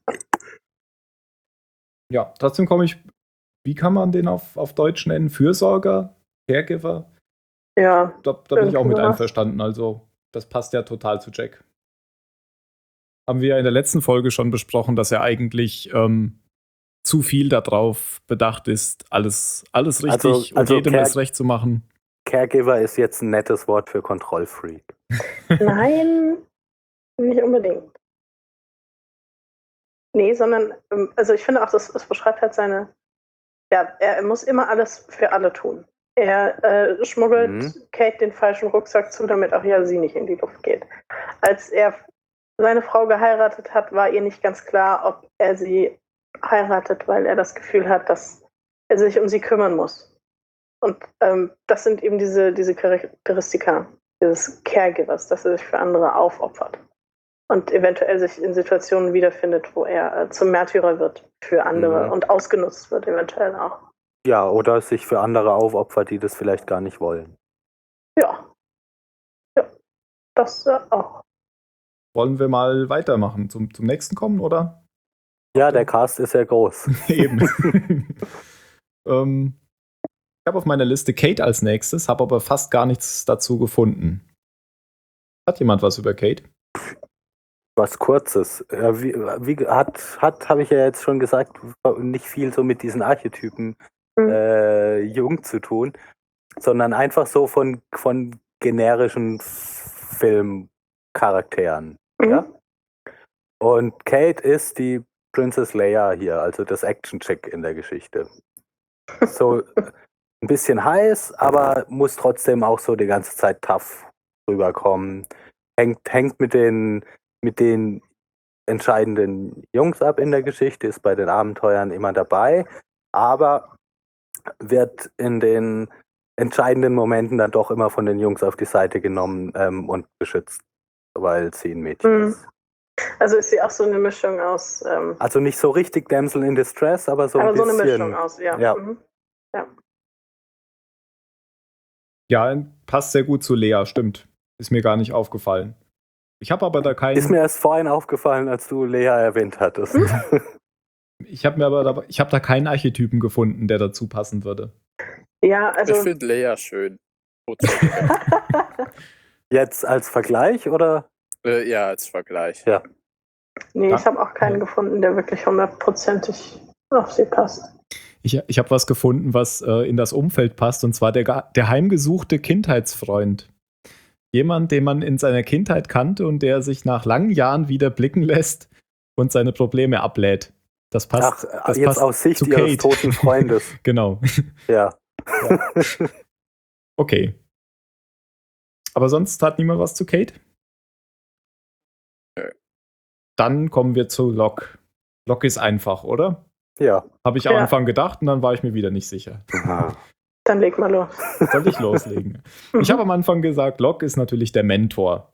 Ja, trotzdem wie kann man den auf Deutsch nennen? Fürsorger? Caregiver? Ja. Da bin ich auch mit einverstanden. Also, das passt ja total zu Jack. Haben wir ja in der letzten Folge schon besprochen, dass er eigentlich zu viel darauf bedacht ist, alles richtig und jedem das recht zu machen. Caregiver ist jetzt ein nettes Wort für Kontrollfreak. Nein, nicht unbedingt. Nee, sondern, also ich finde auch, das beschreibt halt er muss immer alles für alle tun. Er schmuggelt Kate den falschen Rucksack zu, damit auch ja sie nicht in die Luft geht. Als er seine Frau geheiratet hat, war ihr nicht ganz klar, ob er sie heiratet, weil er das Gefühl hat, dass er sich um sie kümmern muss. Und das sind eben diese Charakteristika dieses Caregivers, dass er sich für andere aufopfert und eventuell sich in Situationen wiederfindet, wo er zum Märtyrer wird für andere und ausgenutzt wird eventuell auch. Ja, oder sich für andere aufopfert, die das vielleicht gar nicht wollen. Ja, das auch. Wollen wir mal weitermachen, zum nächsten kommen, oder? Ja, der Cast ist ja groß. Eben. Ich habe auf meiner Liste Kate als nächstes, habe aber fast gar nichts dazu gefunden. Hat jemand was über Kate? Was Kurzes. Habe ich ja jetzt schon gesagt, nicht viel so mit diesen Archetypen Jung zu tun, sondern einfach so von generischen Filmcharakteren. Ja? Und Kate ist die Princess Leia hier, also das Action-Chick in der Geschichte. So ein bisschen heiß, aber muss trotzdem auch so die ganze Zeit tough rüberkommen. Hängt mit den entscheidenden Jungs ab in der Geschichte, ist bei den Abenteuern immer dabei, aber wird in den entscheidenden Momenten dann doch immer von den Jungs auf die Seite genommen und beschützt, weil sie ein Mädchen ist. Also ist sie auch so eine Mischung aus... also nicht so richtig Damsel in Distress, aber so ein bisschen... Aber so eine Mischung aus, ja. Ja. Ja, passt sehr gut zu Lea, stimmt. Ist mir gar nicht aufgefallen. Ich habe aber da keinen... Ist mir erst vorhin aufgefallen, als du Lea erwähnt hattest. Ich habe da keinen Archetypen gefunden, der dazu passen würde. Ja, also... Ich finde Lea schön. Jetzt als Vergleich, oder? Ja, als Vergleich. Ja. Nee, ich habe auch keinen gefunden, der wirklich 100%ig auf sie passt. Ich habe was gefunden, was in das Umfeld passt, und zwar der heimgesuchte Kindheitsfreund. Jemand, den man in seiner Kindheit kannte und der sich nach langen Jahren wieder blicken lässt und seine Probleme ablädt. Das passt. Das jetzt passt aus Sicht zu ihres Kate. toten Freundes. Genau. Ja. Okay. Aber sonst hat niemand was zu Kate? Nö. Dann kommen wir zu Locke. Locke ist einfach, oder? Ja. Habe ich am Anfang gedacht und dann war ich mir wieder nicht sicher. Dann leg mal los. Soll ich loslegen? Ich habe am Anfang gesagt, Locke ist natürlich der Mentor.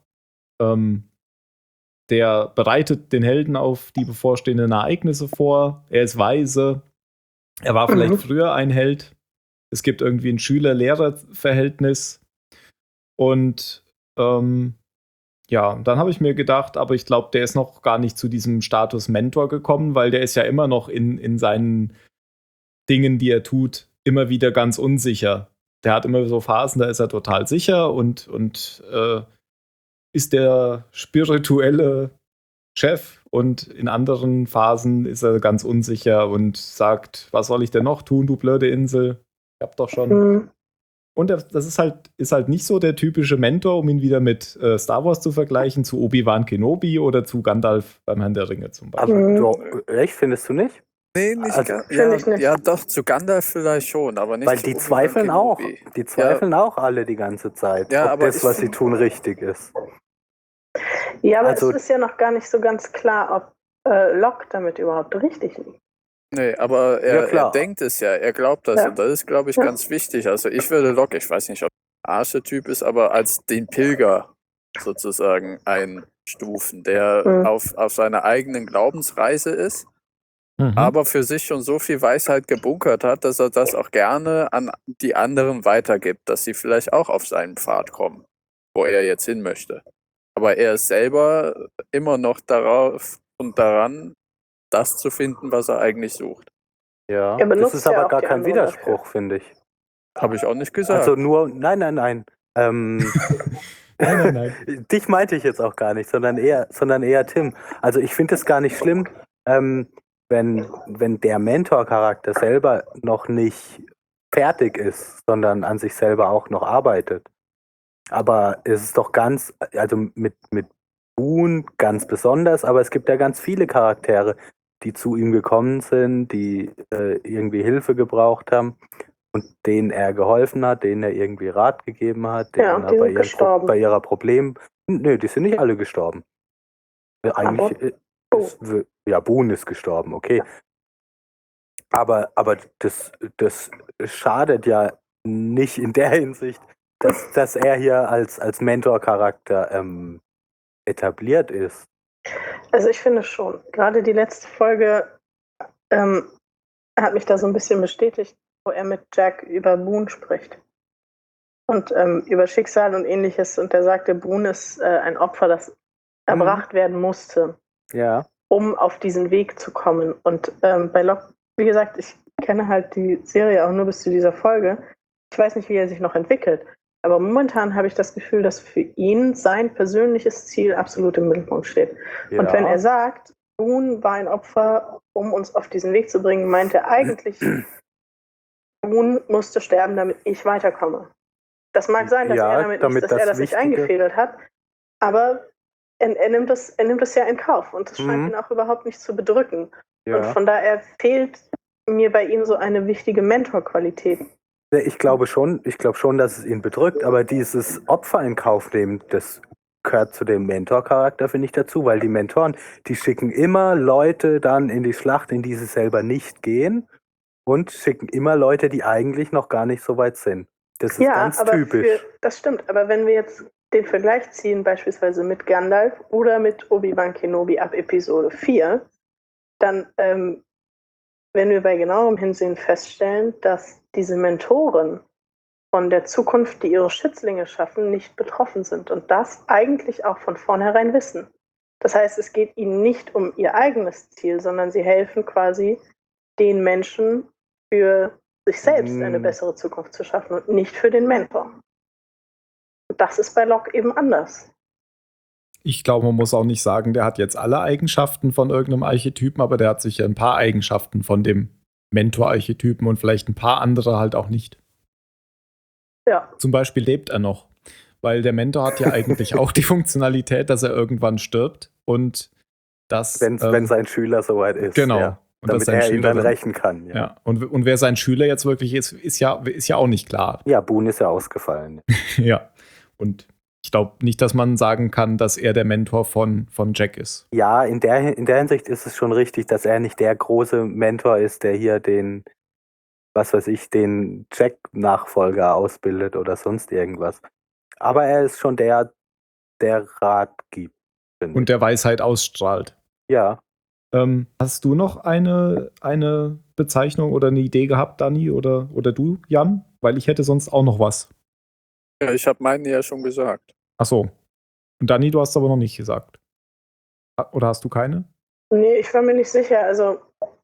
Der bereitet den Helden auf die bevorstehenden Ereignisse vor. Er ist weise. Er war vielleicht früher ein Held. Es gibt irgendwie ein Schüler-Lehrer-Verhältnis. Und ja, dann habe ich mir gedacht, aber ich glaube, der ist noch gar nicht zu diesem Status Mentor gekommen, weil der ist ja immer noch in seinen Dingen, die er tut, immer wieder ganz unsicher. Der hat immer so Phasen, da ist er total sicher und ist der spirituelle Chef, und in anderen Phasen ist er ganz unsicher und sagt, was soll ich denn noch tun, du blöde Insel? Ich hab doch schon. Und das ist halt nicht so der typische Mentor, um ihn wieder mit Star Wars zu vergleichen, zu Obi-Wan Kenobi oder zu Gandalf beim Herrn der Ringe zum Beispiel. Aber echt, findest du nicht? Nee, nicht Also, ganz. finde ich nicht. Ja, doch, zu Gandalf vielleicht schon, aber nicht Weil zu die Obi-Wan zweifeln auch. Kenobi. Die zweifeln auch alle die ganze Zeit, Ja, ob aber das, ich was sie find- tun, richtig ist. Ja, aber Also- es ist ja noch gar nicht so ganz klar, ob Locke damit überhaupt richtig liegt. Nee, aber Ja, er klar. denkt es ja, er glaubt das Ja. und das ist, glaube ich, Ja. ganz wichtig. Also ich würde Locke, ich weiß nicht, ob er ein Archetyp ist, aber als den Pilger sozusagen einstufen, der auf seiner eigenen Glaubensreise ist, aber für sich schon so viel Weisheit gebunkert hat, dass er das auch gerne an die anderen weitergibt, dass sie vielleicht auch auf seinen Pfad kommen, wo er jetzt hin möchte. Aber er ist selber immer noch darauf und daran, das zu finden, was er eigentlich sucht. Ja, Er das benutzt ist ja aber auch gar die kein anderen Widerspruch, finde ich. Habe ich auch nicht gesagt. Also nur, nein. Nein. Dich meinte ich jetzt auch gar nicht, sondern eher Tim. Also ich finde es gar nicht schlimm, wenn der Mentor-Charakter selber noch nicht fertig ist, sondern an sich selber auch noch arbeitet. Aber es ist doch also mit Boone ganz besonders, aber es gibt ja ganz viele Charaktere, die zu ihm gekommen sind, die irgendwie Hilfe gebraucht haben und denen er geholfen hat, denen er irgendwie Rat gegeben hat, Ja, denen und die er sind gestorben. bei ihrer Problem. Nö, die sind nicht alle gestorben. Eigentlich ja, Boone ist gestorben, okay. Aber das schadet ja nicht in der Hinsicht, dass er hier als Mentor-Charakter etabliert ist. Also ich finde schon. Gerade die letzte Folge hat mich da so ein bisschen bestätigt, wo er mit Jack über Boone spricht. Und über Schicksal und ähnliches. Und er sagte, Boone ist ein Opfer, das erbracht werden musste, Ja. um auf diesen Weg zu kommen. Und bei Locke, wie gesagt, ich kenne halt die Serie auch nur bis zu dieser Folge. Ich weiß nicht, wie er sich noch entwickelt. Aber momentan habe ich das Gefühl, dass für ihn sein persönliches Ziel absolut im Mittelpunkt steht. Ja. Und wenn er sagt, Boone war ein Opfer, um uns auf diesen Weg zu bringen, meint er eigentlich, Boone musste sterben, damit ich weiterkomme. Das mag sein, dass er dass er das nicht eingefädelt hat, aber er nimmt das ja in Kauf und das scheint ihn auch überhaupt nicht zu bedrücken. Ja. Und von daher fehlt mir bei ihm so eine wichtige Mentorqualität. Ich glaube schon, dass es ihn bedrückt, aber dieses Opfer in Kauf nehmen, das gehört zu dem Mentor-Charakter, finde ich, dazu, weil die Mentoren, die schicken immer Leute dann in die Schlacht, in die sie selber nicht gehen und schicken immer Leute, die eigentlich noch gar nicht so weit sind. Das ist ganz typisch. Das stimmt, aber wenn wir jetzt den Vergleich ziehen, beispielsweise mit Gandalf oder mit Obi-Wan Kenobi ab Episode 4, dann wenn wir bei genauerem Hinsehen feststellen, dass diese Mentoren von der Zukunft, die ihre Schützlinge schaffen, nicht betroffen sind und das eigentlich auch von vornherein wissen. Das heißt, es geht ihnen nicht um ihr eigenes Ziel, sondern sie helfen quasi den Menschen für sich selbst eine bessere Zukunft zu schaffen und nicht für den Mentor. Und das ist bei Locke eben anders. Ich glaube, man muss auch nicht sagen, der hat jetzt alle Eigenschaften von irgendeinem Archetypen, aber der hat sicher ein paar Eigenschaften von dem Mentor-Archetypen und vielleicht ein paar andere halt auch nicht. Ja. Zum Beispiel lebt er noch, weil der Mentor hat ja eigentlich auch die Funktionalität, dass er irgendwann stirbt und das... Wenn sein Schüler soweit ist. Genau. Ja. Und damit er ihn dann rächen kann. Ja. Ja. Und wer sein Schüler jetzt wirklich ist ja auch nicht klar. Ja, Boone ist ja ausgefallen. Ja. Und ich glaube nicht, dass man sagen kann, dass er der Mentor von Jack ist. Ja, in der Hinsicht ist es schon richtig, dass er nicht der große Mentor ist, der hier den Jack-Nachfolger ausbildet oder sonst irgendwas. Aber er ist schon der Rat gibt. Und der Weisheit ausstrahlt. Ja. Hast du noch eine Bezeichnung oder eine Idee gehabt, Dani, oder du, Jan? Weil ich hätte sonst auch noch was. Ja, ich habe meine ja schon gesagt. Ach so. Und Dani, du hast aber noch nicht gesagt. Oder hast du keine? Nee, ich war mir nicht sicher. Also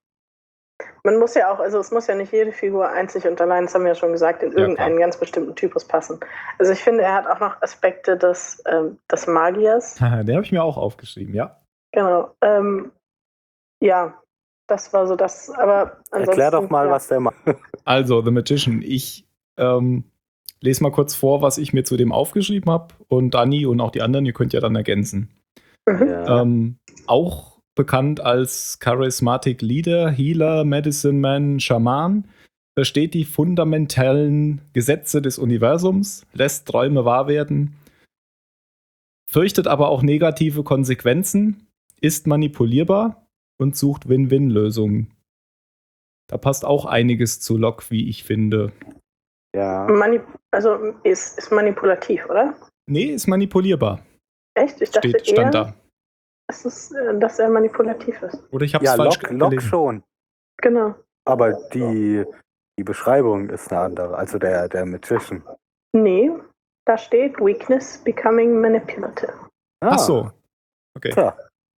es muss ja nicht jede Figur einzig und allein, das haben wir ja schon gesagt, in irgendeinen ganz bestimmten Typus passen. Also ich finde, er hat auch noch Aspekte des Magiers. Den habe ich mir auch aufgeschrieben, ja. Genau. Ja, das war so das, aber ansonsten... Erklär doch mal, was der macht. Also, The Magician. Ich lese mal kurz vor, was ich mir zu dem aufgeschrieben habe. Und Dani und auch die anderen, ihr könnt ja dann ergänzen. Ja. Auch bekannt als Charismatic Leader, Healer, Medicine Man, Schaman, versteht die fundamentalen Gesetze des Universums, lässt Träume wahr werden, fürchtet aber auch negative Konsequenzen, ist manipulierbar und sucht Win-Win-Lösungen. Da passt auch einiges zu Locke, wie ich finde. Ja. Ist manipulativ, oder? Nee, ist manipulierbar. Echt? Ich dachte stand da. Dass er manipulativ ist. Oder ich habe es falsch gelesen. Locke schon. Genau. Aber die Beschreibung ist eine andere, also der Magician. Nee, da steht Weakness becoming manipulative. Ach so. Okay. Tja.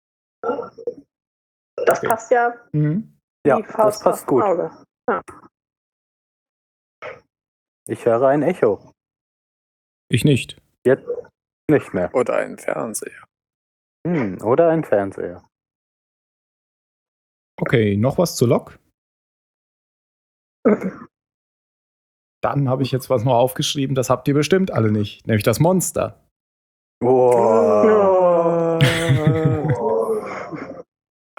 Das passt ja. Ja, das passt gut. Ja. Ich höre ein Echo. Ich nicht. Jetzt nicht mehr. Oder einen Fernseher. Oder ein Fernseher. Okay, noch was zu Locke? Dann habe ich jetzt was noch aufgeschrieben, das habt ihr bestimmt alle nicht, nämlich das Monster.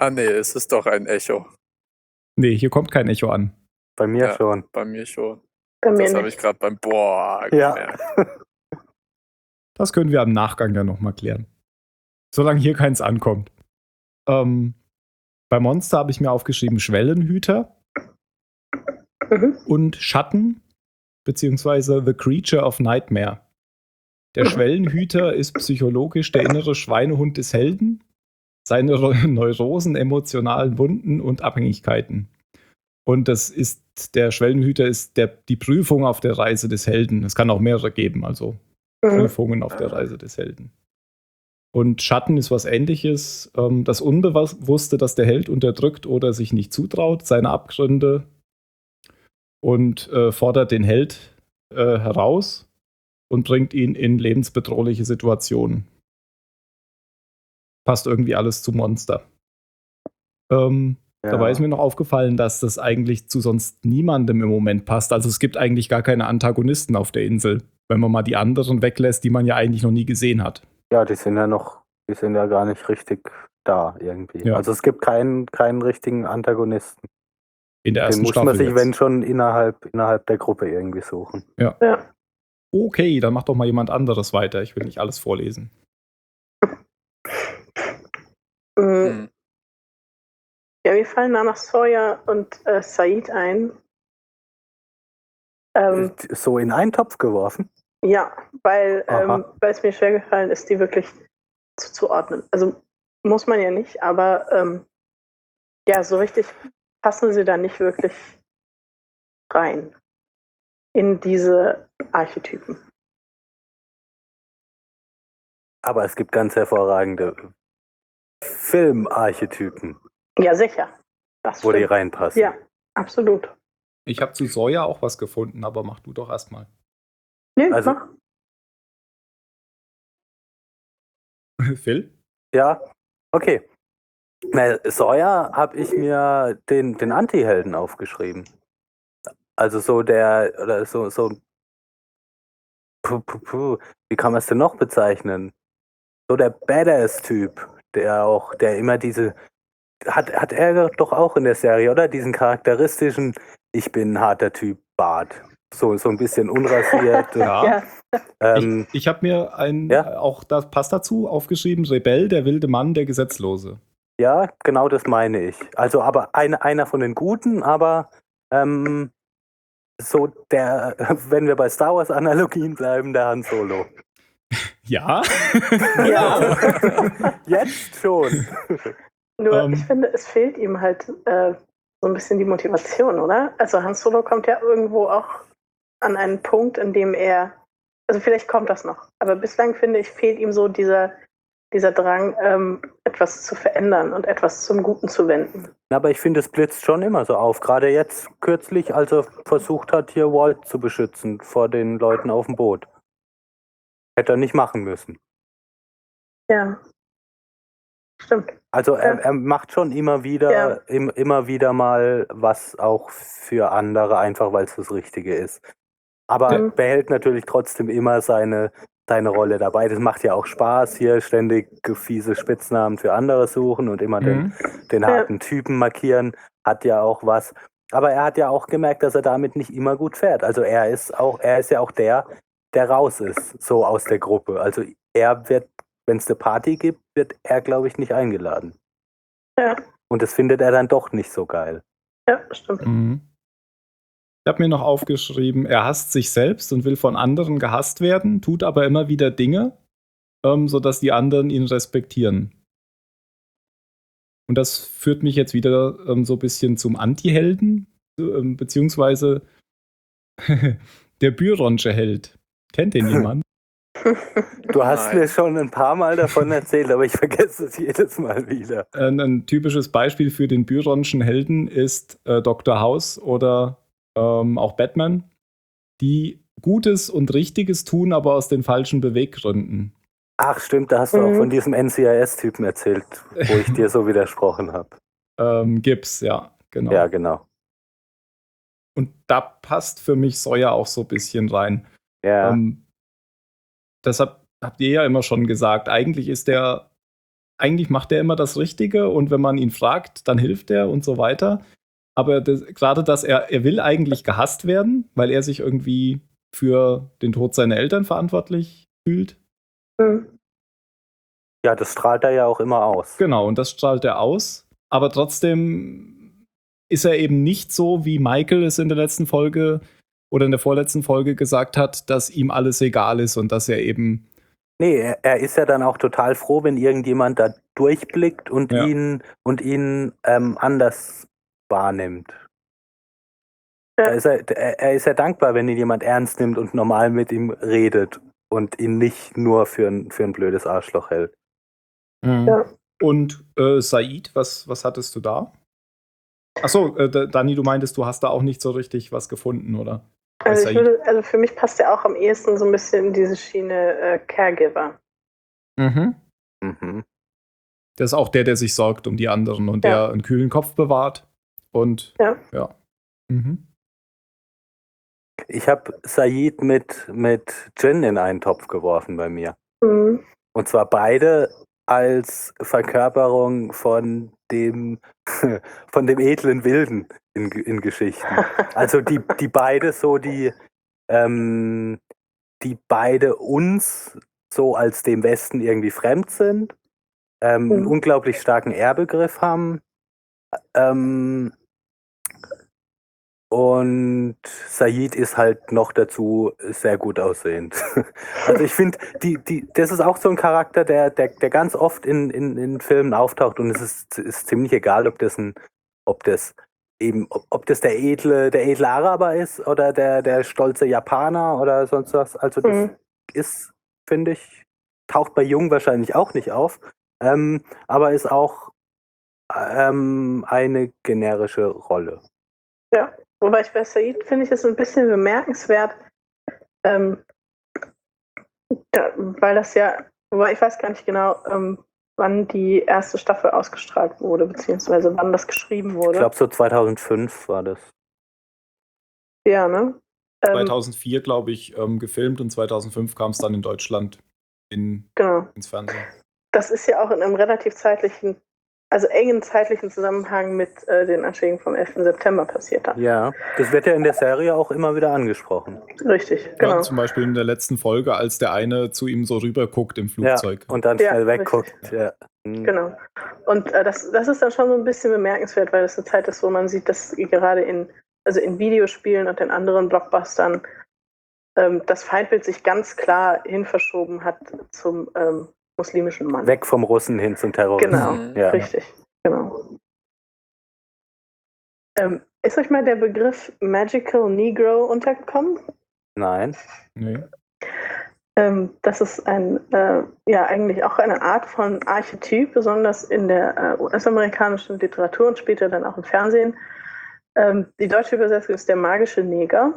nee, es ist doch ein Echo. Nee, hier kommt kein Echo an. Bei mir Ja. schon. Bei mir schon. Bei mir Das habe ich nicht. gerade beim Boah Ja. gemerkt. Das können wir am Nachgang dann nochmal klären. Solange hier keins ankommt. Bei Monster habe ich mir aufgeschrieben Schwellenhüter Mhm. und Schatten, beziehungsweise The Creature of Nightmare. Der Schwellenhüter ist psychologisch der innere Schweinehund des Helden, seine Neurosen, emotionalen Wunden und Abhängigkeiten. Und der Schwellenhüter ist die Prüfung auf der Reise des Helden. Es kann auch mehrere geben, also Mhm. Prüfungen auf der Reise des Helden. Und Schatten ist was Ähnliches. Das Unbewusste, das der Held unterdrückt oder sich nicht zutraut, seine Abgründe und fordert den Held heraus und bringt ihn in lebensbedrohliche Situationen. Passt irgendwie alles zu Monster. Dabei ist mir noch aufgefallen, dass das eigentlich zu sonst niemandem im Moment passt. Also es gibt eigentlich gar keine Antagonisten auf der Insel, wenn man mal die anderen weglässt, die man ja eigentlich noch nie gesehen hat. Ja, die sind ja gar nicht richtig da irgendwie. Ja. Also es gibt keinen richtigen Antagonisten. In der Den ersten muss Staffel man sich, jetzt. wenn schon, innerhalb der Gruppe irgendwie suchen. Ja. Okay, dann macht doch mal jemand anderes weiter. Ich will nicht alles vorlesen. Mhm. Ja, mir fallen da noch Sawyer und Said ein. So in einen Topf geworfen? Ja, weil Aha. es mir schwer gefallen ist, die wirklich zuzuordnen. Also muss man ja nicht, aber ja, so richtig passen sie da nicht wirklich rein in diese Archetypen. Aber es gibt ganz hervorragende Filmarchetypen, Ja, sicher. Das wo die stimmt. reinpassen. Ja, absolut. Ich habe zu Sawyer auch was gefunden, aber mach du doch erstmal. Nee, Also- mach. Phil? Ja, okay. Na, Sawyer habe ich mir den Anti-Helden aufgeschrieben. Also so wie kann man es denn noch bezeichnen? So der Badass-Typ, der immer hat er doch auch in der Serie, oder? Diesen charakteristischen, ich bin ein harter Typ, Bart. So ein bisschen unrasiert. Ja. ähm, Ich habe mir auch das passt dazu, aufgeschrieben, Rebell, der wilde Mann, der Gesetzlose. ja, genau das meine ich. Also aber einer von den Guten, aber so wenn wir bei Star Wars Analogien bleiben, der Han Solo. Ja? Ja. Jetzt schon. Nur, ich finde, es fehlt ihm halt so ein bisschen die Motivation, oder? Also Han Solo kommt ja irgendwo auch an einen Punkt, in dem also vielleicht kommt das noch, aber bislang finde ich, fehlt ihm so dieser Drang, etwas zu verändern und etwas zum Guten zu wenden. Aber ich finde, es blitzt schon immer so auf. Gerade jetzt kürzlich, als er versucht hat, hier Walt zu beschützen vor den Leuten auf dem Boot. Hätte er nicht machen müssen. Ja. Stimmt. Also er macht schon immer wieder, immer wieder mal was auch für andere, einfach weil es das Richtige ist. Aber behält natürlich trotzdem immer seine Rolle dabei. Das macht ja auch Spaß, hier ständig fiese Spitznamen für andere suchen und immer den harten Typen markieren. Hat ja auch was. Aber er hat ja auch gemerkt, dass er damit nicht immer gut fährt. Also er ist ja auch der raus ist, so aus der Gruppe. Also er wird, wenn es eine Party gibt, wird er, glaube ich, nicht eingeladen. Ja. Und das findet er dann doch nicht so geil. Ja, stimmt. Ich habe mir noch aufgeschrieben, er hasst sich selbst und will von anderen gehasst werden, tut aber immer wieder Dinge, sodass die anderen ihn respektieren. Und das führt mich jetzt wieder so ein bisschen zum Anti-Helden, beziehungsweise der Byronsche Held. Kennt den jemand? Du hast mir schon ein paar Mal davon erzählt, aber ich vergesse es jedes Mal wieder. Ein typisches Beispiel für den Byronschen Helden ist Dr. House oder auch Batman, die Gutes und Richtiges tun, aber aus den falschen Beweggründen. Ach stimmt, da hast du auch von diesem NCIS-Typen erzählt, wo ich dir so widersprochen habe. Gibbs, ja, genau. Ja, genau. Und da passt für mich Sawyer auch so ein bisschen rein. Ja. Das habt ihr ja immer schon gesagt. Eigentlich ist der eigentlich macht er immer das Richtige und wenn man ihn fragt, dann hilft er und so weiter. Aber gerade, dass er will eigentlich gehasst werden, weil er sich irgendwie für den Tod seiner Eltern verantwortlich fühlt. Hm. Ja, das strahlt er ja auch immer aus. Genau, und das strahlt er aus. Aber trotzdem ist er eben nicht so, wie Michael es in der letzten Folge oder in der vorletzten Folge gesagt hat, dass ihm alles egal ist und dass er eben. Nee, er ist ja dann auch total froh, wenn irgendjemand da durchblickt und Ja. ihn anders wahrnimmt. Ja. Er ist ja dankbar, wenn ihn jemand ernst nimmt und normal mit ihm redet und ihn nicht nur für ein blödes Arschloch hält. Ja. Und Said, was hattest du da? Achso, Dani, du meintest, du hast da auch nicht so richtig was gefunden, oder? Bei Also, Said. für mich passt er auch am ehesten so ein bisschen in diese Schiene Caregiver. Mhm. Mhm. Der ist auch der sich sorgt um die anderen und Ja. der einen kühlen Kopf bewahrt. Und Ja. Mhm. Ich habe Said mit Jin in einen Topf geworfen bei mir. Mhm. Und zwar beide als Verkörperung von dem edlen Wilden in Geschichten. Also die beide so die beide uns so als dem Westen irgendwie fremd sind, einen unglaublich starken Ehrbegriff haben, und Said ist halt noch dazu sehr gut aussehend. Also ich finde, das ist auch so ein Charakter, der ganz oft in Filmen auftaucht und es ist ziemlich egal, ob das der edle Araber ist oder der stolze Japaner oder sonst was. Also das ist, finde ich, taucht bei Jung wahrscheinlich auch nicht auf, aber ist auch eine generische Rolle. Ja, wobei ich bei Said finde ich es ein bisschen bemerkenswert, weil das ja, wobei ich weiß gar nicht genau, wann die erste Staffel ausgestrahlt wurde, beziehungsweise wann das geschrieben wurde. Ich glaube, so 2005 war das. Ja, ne? 2004, glaube ich, gefilmt und 2005 kam es dann in Deutschland Genau. ins Fernsehen. Das ist ja auch in einem relativ engen zeitlichen Zusammenhang mit den Anschlägen vom 11. September passiert dann. Ja, das wird ja in der Serie auch immer wieder angesprochen. Richtig, genau. Ja, zum Beispiel in der letzten Folge, als der eine zu ihm so rüber guckt im Flugzeug. Ja, und dann schnell wegguckt. Ja. Genau. Und das ist dann schon so ein bisschen bemerkenswert, weil das eine Zeit ist, wo man sieht, dass gerade in Videospielen und in anderen Blockbustern das Feindbild sich ganz klar verschoben hat zum muslimischen Mann. Weg vom Russen hin zum Terroristen. Genau, ja. richtig. Genau. Ist euch mal der Begriff Magical Negro untergekommen? Nein. Nee. Das ist eigentlich auch eine Art von Archetyp, besonders in der US-amerikanischen Literatur und später dann auch im Fernsehen. Die deutsche Übersetzung ist der magische Neger.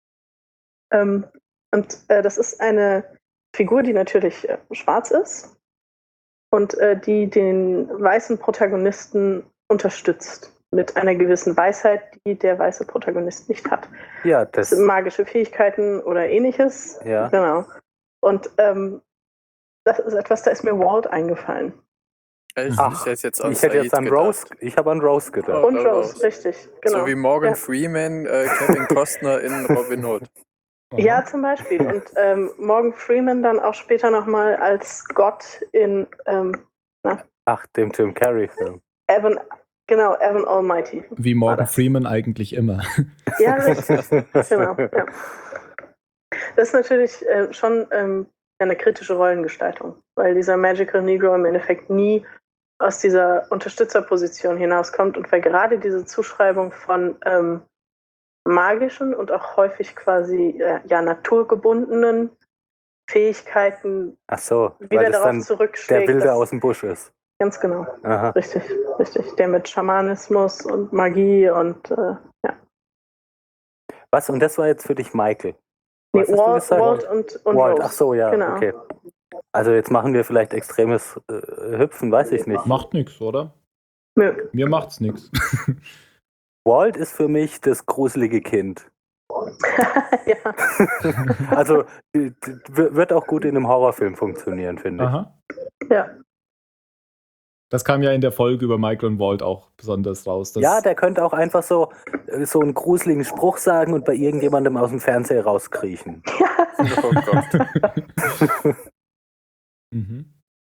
Das ist eine Figur, die natürlich schwarz ist und die den weißen Protagonisten unterstützt mit einer gewissen Weisheit, die der weiße Protagonist nicht hat. Ja, das sind magische Fähigkeiten oder ähnliches. Ja. Genau. Und das ist etwas, da ist mir Walt eingefallen. Echt? Ach, ich hätte jetzt ich habe an Rose gedacht. Und Rose, richtig. Genau. So wie Morgan Ja. Freeman, Kevin Costner in Robin Hood. Ja, zum Beispiel. Und Morgan Freeman dann auch später nochmal als Gott in Dem Jim Carrey-Film. Evan Almighty. Wie Morgan Freeman eigentlich immer. Ja, richtig. Genau. Ja. Das ist natürlich schon eine kritische Rollengestaltung, weil dieser Magical Negro im Endeffekt nie aus dieser Unterstützerposition hinauskommt und weil gerade diese Zuschreibung von magischen und auch häufig quasi naturgebundenen Fähigkeiten wieder darauf zurückschlägt. Der Wilde aus dem Busch ist. Ganz genau. Aha. Richtig. Der mit Schamanismus und Magie und ja. Was? Und das war jetzt für dich Michael? Nee, Walt und Walt. Rose. Ach so, ja, Genau. okay. Also jetzt machen wir vielleicht extremes Hüpfen, weiß ich nicht. Macht nichts, oder? Nö. Mir macht's nichts. Walt ist für mich das gruselige Kind. Ja. Also wird auch gut in einem Horrorfilm funktionieren, finde ich. Aha. Ja. Das kam ja in der Folge über Mike Grunwald auch besonders raus. Ja, der könnte auch einfach so einen gruseligen Spruch sagen und bei irgendjemandem aus dem Fernseher rauskriechen. Oh Gott. Mhm.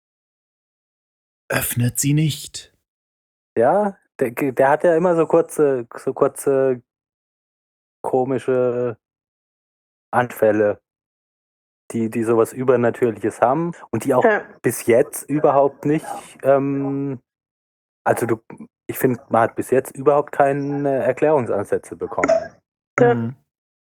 Öffnet sie nicht. Ja, der hat ja immer so kurze komische Anfälle, die sowas Übernatürliches haben und die auch bis jetzt überhaupt nicht, ich finde, man hat bis jetzt überhaupt keine Erklärungsansätze bekommen. Mhm.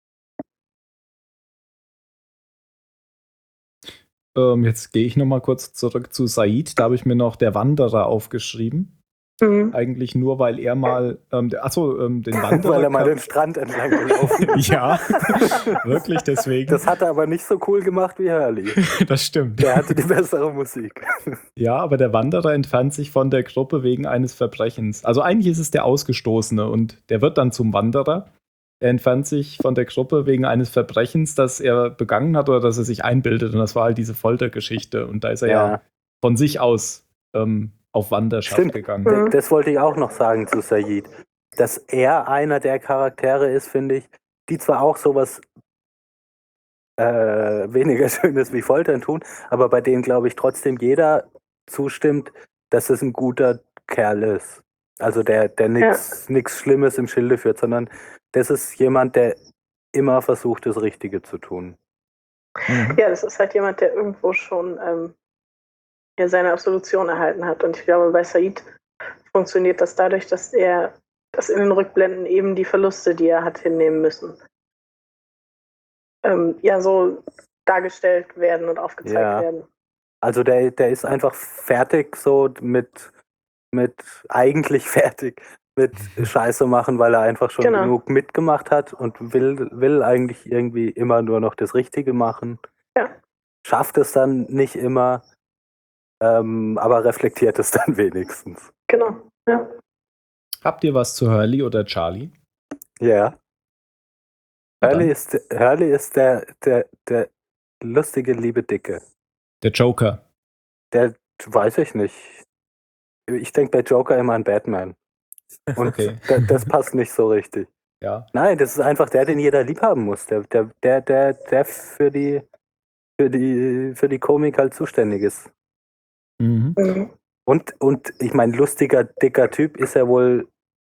Jetzt gehe ich nochmal kurz zurück zu Said. Da habe ich mir noch der Wanderer aufgeschrieben. Eigentlich nur, weil er mal, den Wanderer. Weil er mal den Strand entlang gelaufen ist. Ja, wirklich deswegen. Das hat er aber nicht so cool gemacht wie Hurley. Das stimmt. Der hatte die bessere Musik. Ja, aber der Wanderer entfernt sich von der Gruppe wegen eines Verbrechens. Also eigentlich ist es der Ausgestoßene und der wird dann zum Wanderer. Er entfernt sich von der Gruppe wegen eines Verbrechens, das er begangen hat oder das er sich einbildet. Und das war halt diese Foltergeschichte. Und da ist er ja von sich aus auf Wanderschaft gegangen. Das wollte ich auch noch sagen zu Said. Dass er einer der Charaktere ist, finde ich, die zwar auch sowas weniger Schönes wie Foltern tun, aber bei denen, glaube ich, trotzdem jeder zustimmt, dass es ein guter Kerl ist. Also der nichts Schlimmes im Schilde führt, sondern das ist jemand, der immer versucht, das Richtige zu tun. Ja, das ist halt jemand, der irgendwo schon seine Absolution erhalten hat. Und ich glaube, bei Said funktioniert das dadurch, dass er das in den Rückblenden eben die Verluste, die er hat hinnehmen müssen, so dargestellt werden und aufgezeigt werden. Also der ist einfach fertig so eigentlich fertig mit Scheiße machen, weil er einfach schon genug mitgemacht hat und will eigentlich irgendwie immer nur noch das Richtige machen. Ja. Schafft es dann nicht immer, aber reflektiert es dann wenigstens. Genau, ja. Habt ihr was zu Hurley oder Charlie? Ja. Hurley ist der lustige, liebe Dicke. Der Joker. Der weiß ich nicht. Ich denke bei Joker immer an Batman. Und okay. Das passt nicht so richtig. Ja. Nein, das ist einfach der, den jeder lieb haben muss. Der für die Komik halt zuständig ist. Mhm. Und ich meine, lustiger, dicker Typ ist ja wohl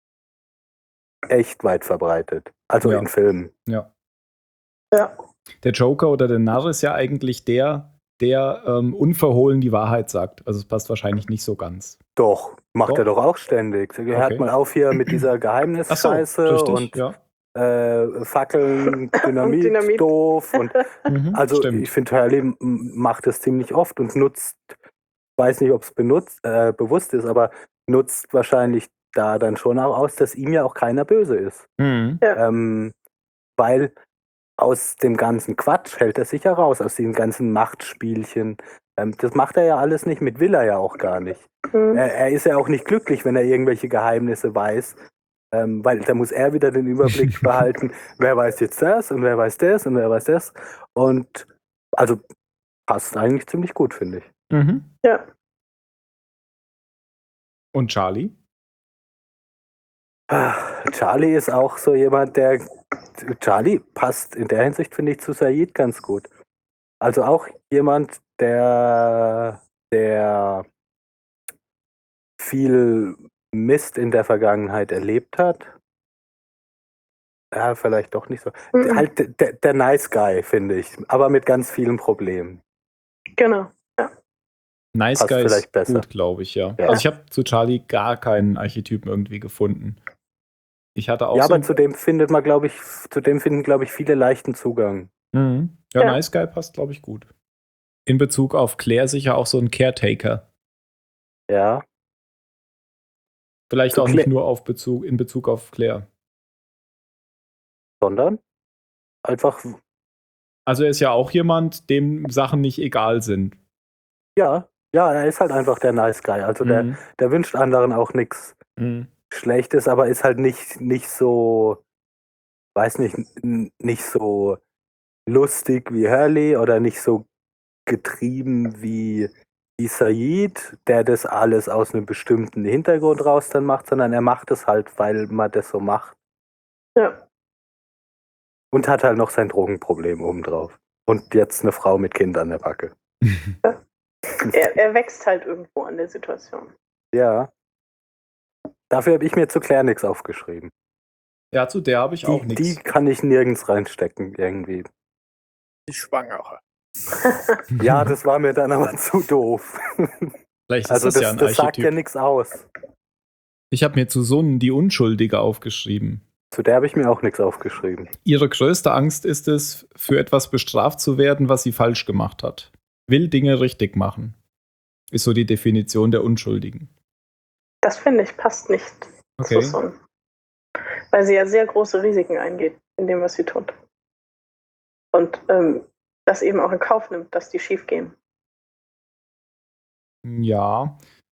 echt weit verbreitet. Also in Filmen. Ja. Ja. Der Joker oder der Narr ist ja eigentlich der unverhohlen die Wahrheit sagt. Also es passt wahrscheinlich nicht so ganz. Doch, macht er doch auch ständig. Er hört mal auf hier mit dieser Geheimnisscheiße und Fackeln, Dynamit, doof. Und also stimmt. Ich finde, Hurley macht das ziemlich oft und nutzt, weiß nicht, ob es bewusst ist, aber nutzt wahrscheinlich da dann schon auch aus, dass ihm ja auch keiner böse ist. Weil aus dem ganzen Quatsch hält er sich ja raus, aus den ganzen Machtspielchen. Das macht er ja alles nicht, mit will er ja auch gar nicht. Er ist ja auch nicht glücklich, wenn er irgendwelche Geheimnisse weiß, weil da muss er wieder den Überblick behalten, wer weiß jetzt das und wer weiß das und wer weiß das. Und also passt eigentlich ziemlich gut, finde ich. Ja. Und Charlie? Charlie ist auch so jemand, Charlie passt in der Hinsicht, finde ich, zu Said ganz gut. Also auch jemand, der viel Mist in der Vergangenheit erlebt hat. Ja, vielleicht doch nicht so. Halt der Nice Guy, finde ich, aber mit ganz vielen Problemen. Genau, ja. Nice passt Guy vielleicht ist besser. gut, glaube ich, ja. Also ich habe zu Charlie gar keinen Archetypen irgendwie gefunden. Ich hatte auch aber zu dem finden, glaube ich, viele leichten Zugang. Ja, Nice Guy passt, glaube ich, gut. In Bezug auf Claire sicher auch so ein Caretaker. Ja. Vielleicht auch nicht nur in Bezug auf Claire. Sondern einfach. Also er ist ja auch jemand, dem Sachen nicht egal sind. Ja, er ist halt einfach der Nice Guy. Also der wünscht anderen auch nichts Schlechtes, aber ist halt nicht so, weiß nicht so lustig wie Hurley oder nicht so getrieben wie wie Said, der das alles aus einem bestimmten Hintergrund raus dann macht, sondern er macht es halt, weil man das so macht. Ja. Und hat halt noch sein Drogenproblem obendrauf. Und jetzt eine Frau mit Kind an der Backe. Er wächst halt irgendwo an der Situation. Ja. Dafür habe ich mir zu Claire nichts aufgeschrieben. Ja, zu der habe ich auch Die nichts. kann ich nirgends reinstecken, irgendwie. Die Schwangere. Ja, das war mir dann aber zu doof. Vielleicht ist Also das ja ein das sagt ja Archetyp. nichts aus. Ich habe mir zu Sun die Unschuldige aufgeschrieben. Zu der habe ich mir auch nichts aufgeschrieben. Ihre größte Angst ist es, für etwas bestraft zu werden, was sie falsch gemacht hat. Will Dinge richtig machen. Ist so die Definition der Unschuldigen. Das finde ich passt nicht zu Okay. Sun. Weil sie ja sehr große Risiken eingeht in dem, was sie tut. Und das eben auch in Kauf nimmt, dass die schief gehen. Ja,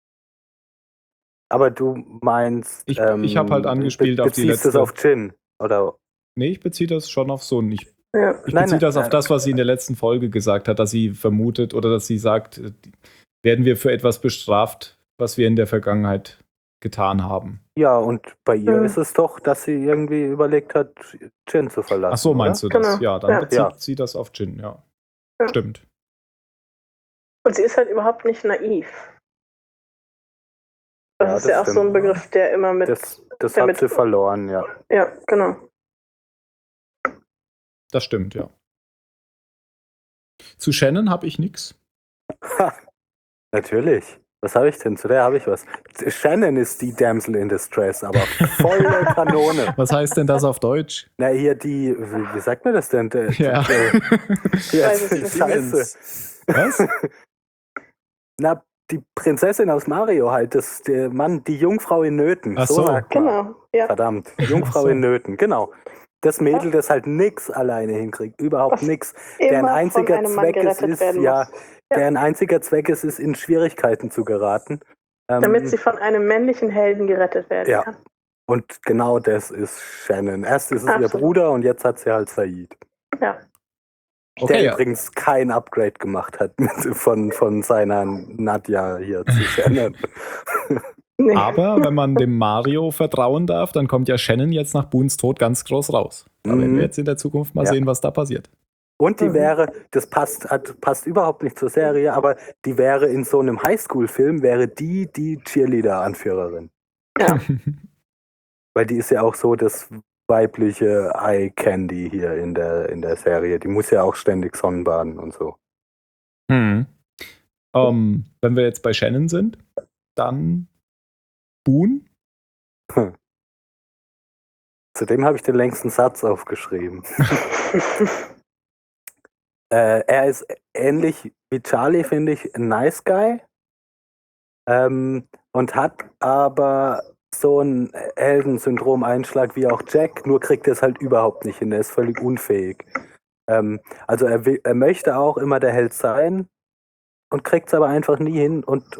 Aber du meinst. Ich hab halt angespielt auf die beziehst es letzte- auf Jin. Oder. nee, ich beziehe das schon auf Sun. Ich Ja. beziehe das auf das, was sie in der letzten Folge gesagt hat, dass sie vermutet oder dass sie sagt, werden wir für etwas bestraft, was wir in der Vergangenheit getan haben. Ja, und bei ihr Mhm. ist es doch, dass sie irgendwie überlegt hat, Jin zu verlassen. Ach so, meinst du das? Genau. Ja, dann Ja. bezieht Ja. sie das auf Jin, ja. Ja. Stimmt. Und sie ist halt überhaupt nicht naiv. Das Ja, ist ja auch das so ein stimmt. Begriff, der immer mit. Das hat damit- sie verloren, ja. Ja, genau. Das stimmt, ja. Zu Shannon habe ich nichts. Natürlich. Was habe ich denn? Zu der habe ich was. Shannon ist die Damsel in Distress, aber volle Kanone. Was heißt denn das auf Deutsch? Na, hier die, wie sagt man das denn? Ja. Ja, weiß es nicht. Scheiße. Was? Na, die Prinzessin aus Mario halt, der Mann, die Jungfrau in Nöten. Ach so. sagt man. Genau. Ja. Verdammt, Jungfrau Ach so. in Nöten, genau. Das Mädel, das halt nix alleine hinkriegt, überhaupt Was nix. Immer Deren von einziger einem Mann Zweck es gerettet ist, werden ja, muss. Ja. deren einziger Zweck es ist, in Schwierigkeiten zu geraten. Damit sie von einem männlichen Helden gerettet werden Ja. kann. Und genau das ist Shannon. Erst ist es ihr Absolut. Bruder und jetzt hat sie halt Said. Ja. Der Okay, ja. übrigens kein Upgrade gemacht hat von seiner Nadja hier zu Shannon. Nee. Aber wenn man dem Mario vertrauen darf, dann kommt ja Shannon jetzt nach Boons Tod ganz groß raus. Da werden Mhm. wir jetzt in der Zukunft mal Ja. sehen, was da passiert. Und die Mhm. wäre, das passt überhaupt nicht zur Serie, aber die wäre in so einem Highschool-Film, wäre die Cheerleader-Anführerin. Ja. Weil die ist ja auch so das weibliche Eye Candy hier in der Serie. Die muss ja auch ständig Sonnenbaden und so. Wenn wir jetzt bei Shannon sind, dann Boon. Zudem habe ich den längsten Satz aufgeschrieben. Er ist ähnlich wie Charlie, finde ich, ein nice guy. Und hat aber so einen Heldensyndrom-Einschlag wie auch Jack, nur kriegt er es halt überhaupt nicht hin. Er ist völlig unfähig. Also er möchte auch immer der Held sein und kriegt es aber einfach nie hin und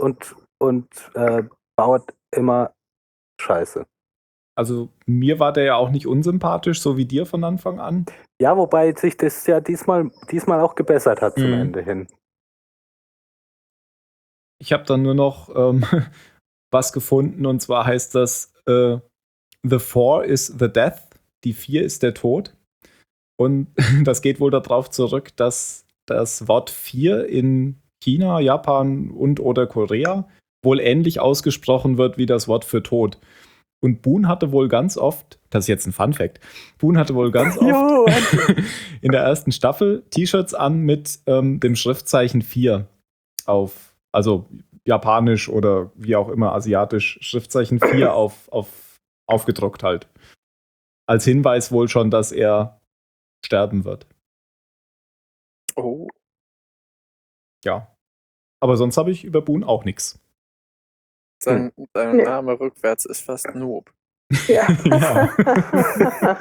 baut immer Scheiße. Also mir war der ja auch nicht unsympathisch, so wie dir von Anfang an. Ja, wobei sich das ja diesmal auch gebessert hat zum Mhm. Ende hin. Ich habe dann nur noch was gefunden und zwar heißt das The 4 is the death, die 4 ist der Tod. Und das geht wohl darauf zurück, dass das Wort 4 in China, Japan und oder Korea wohl ähnlich ausgesprochen wird wie das Wort für Tod. Und Boon hatte wohl ganz oft, das ist jetzt ein Funfact, Boon hatte wohl ganz Jo, oft in der ersten Staffel T-Shirts an mit dem Schriftzeichen 4 auf, also japanisch oder wie auch immer asiatisch, Schriftzeichen 4 aufgedruckt halt. Als Hinweis wohl schon, dass er sterben wird. Oh, Ja. Aber sonst habe ich über Boon auch nichts. sein Ja. Name rückwärts ist fast Noob. Ja. Ja.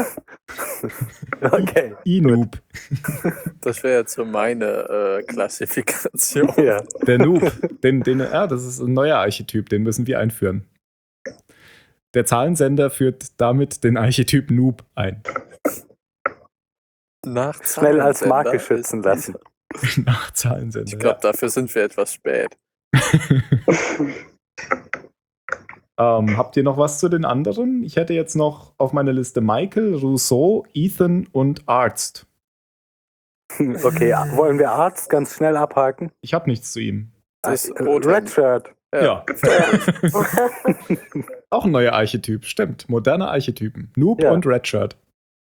okay. Inoob. Das wäre jetzt so meine Klassifikation. Ja. Der Noob. Das ist ein neuer Archetyp, den müssen wir einführen. Der Zahlensender führt damit den Archetyp Noob ein. Nach Schnell als Zahlensender Marke ist schützen dieser- lassen. Nachzahlensender. Ich glaube, dafür sind wir etwas spät. Habt ihr noch was zu den anderen? Ich hätte jetzt noch auf meiner Liste Michael, Rousseau, Ethan und Arzt. Okay, wollen wir Arzt ganz schnell abhaken? Ich habe nichts zu ihm. Das Red Shirt. Ja. Auch ein neuer Archetyp, stimmt. Moderne Archetypen. Noob Ja. und Redshirt.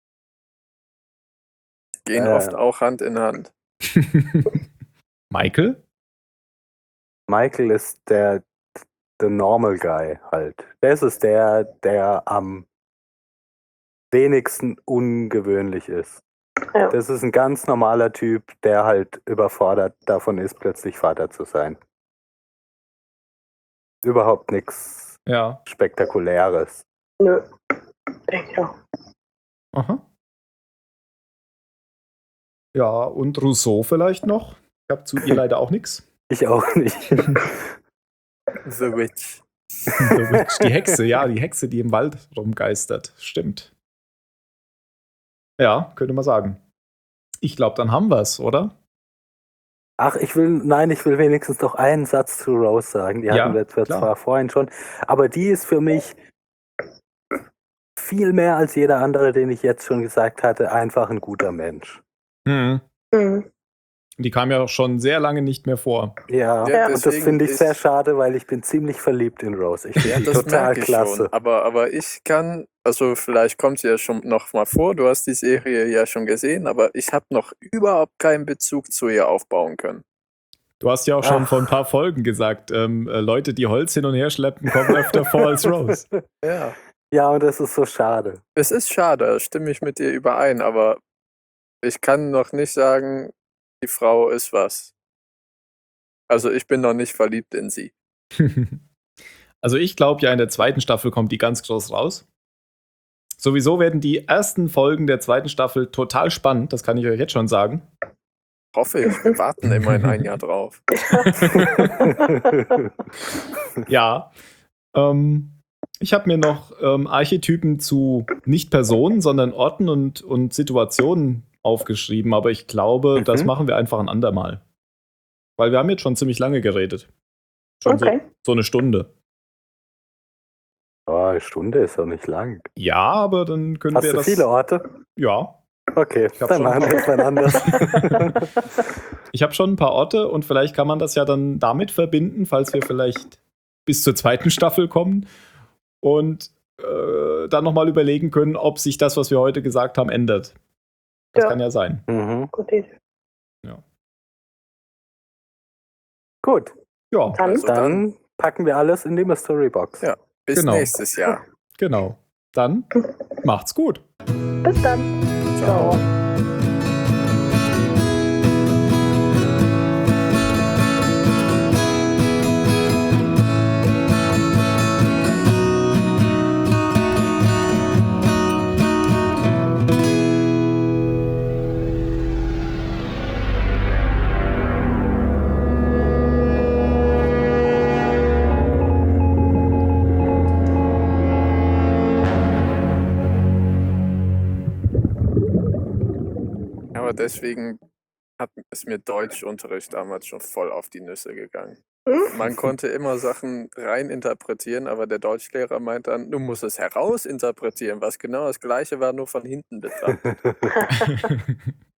Gehen oft auch Hand in Hand. Michael? Michael ist der Normal Guy halt. Das ist der am wenigsten ungewöhnlich ist. Ja. Das ist ein ganz normaler Typ, der halt überfordert davon ist, plötzlich Vater zu sein. Überhaupt nichts Ja. Spektakuläres. Nö. Denke ich auch. Aha. Ja, und Rousseau vielleicht noch? Ich habe zu ihr leider auch nichts. Ich auch nicht. The Witch. Die Hexe, ja, die Hexe, die im Wald rumgeistert. Stimmt. Ja, könnte man sagen. Ich glaube, dann haben wir es, oder? Ach, ich will wenigstens noch einen Satz zu Rose sagen. Die Ja, hatten wir klar. zwar vorhin schon, aber die ist für mich viel mehr als jeder andere, den ich jetzt schon gesagt hatte, einfach ein guter Mensch. Mhm. Mhm. Die kam ja auch schon sehr lange nicht mehr vor. Ja, Ja, und das deswegen finde ich sehr ist- schade, weil ich bin ziemlich verliebt in Rose. Ich finde Ja, die das total merke ich klasse. schon. Aber ich kann, also vielleicht kommt sie ja schon noch mal vor, du hast die Serie ja schon gesehen, aber ich habe noch überhaupt keinen Bezug zu ihr aufbauen können. Du hast ja auch schon Ach. vor ein paar Folgen gesagt, Leute, die Holz hin und her schleppen, kommen öfter vor als Rose. Ja. Ja, und das ist so schade. Es ist schade, da stimme ich mit dir überein, aber ich kann noch nicht sagen, die Frau ist was. Also ich bin noch nicht verliebt in sie. Also ich glaube ja, in der zweiten Staffel kommt die ganz groß raus. Sowieso werden die ersten Folgen der zweiten Staffel total spannend, das kann ich euch jetzt schon sagen. Hoffe ich, wir warten immerhin ein Jahr drauf. Ja. Ich habe mir noch Archetypen zu nicht Personen, sondern Orten und Situationen aufgeschrieben, aber ich glaube, das machen wir einfach ein andermal. Weil wir haben jetzt schon ziemlich lange geredet. Schon Okay. so eine Stunde. Oh, eine Stunde ist doch nicht lang. Ja, aber dann können Hast wir du das. viele Orte? Ja. Okay, hab dann schon. machen wir es wann anders. Ich habe schon ein paar Orte und vielleicht kann man das ja dann damit verbinden, falls wir vielleicht bis zur zweiten Staffel kommen und dann nochmal überlegen können, ob sich das, was wir heute gesagt haben, ändert. Das Ja. kann ja sein. Mhm. Gute Idee. Gut, Ja, Dann, Also dann packen wir alles in die Mystery Box. Ja. Bis Genau. nächstes Jahr. genau. Dann macht's gut. bis dann. Ciao. Aber deswegen ist mir Deutschunterricht damals schon voll auf die Nüsse gegangen. Hm? Man konnte immer Sachen rein interpretieren, aber der Deutschlehrer meint dann, du musst es herausinterpretieren, was genau das Gleiche war, nur von hinten betrachtet.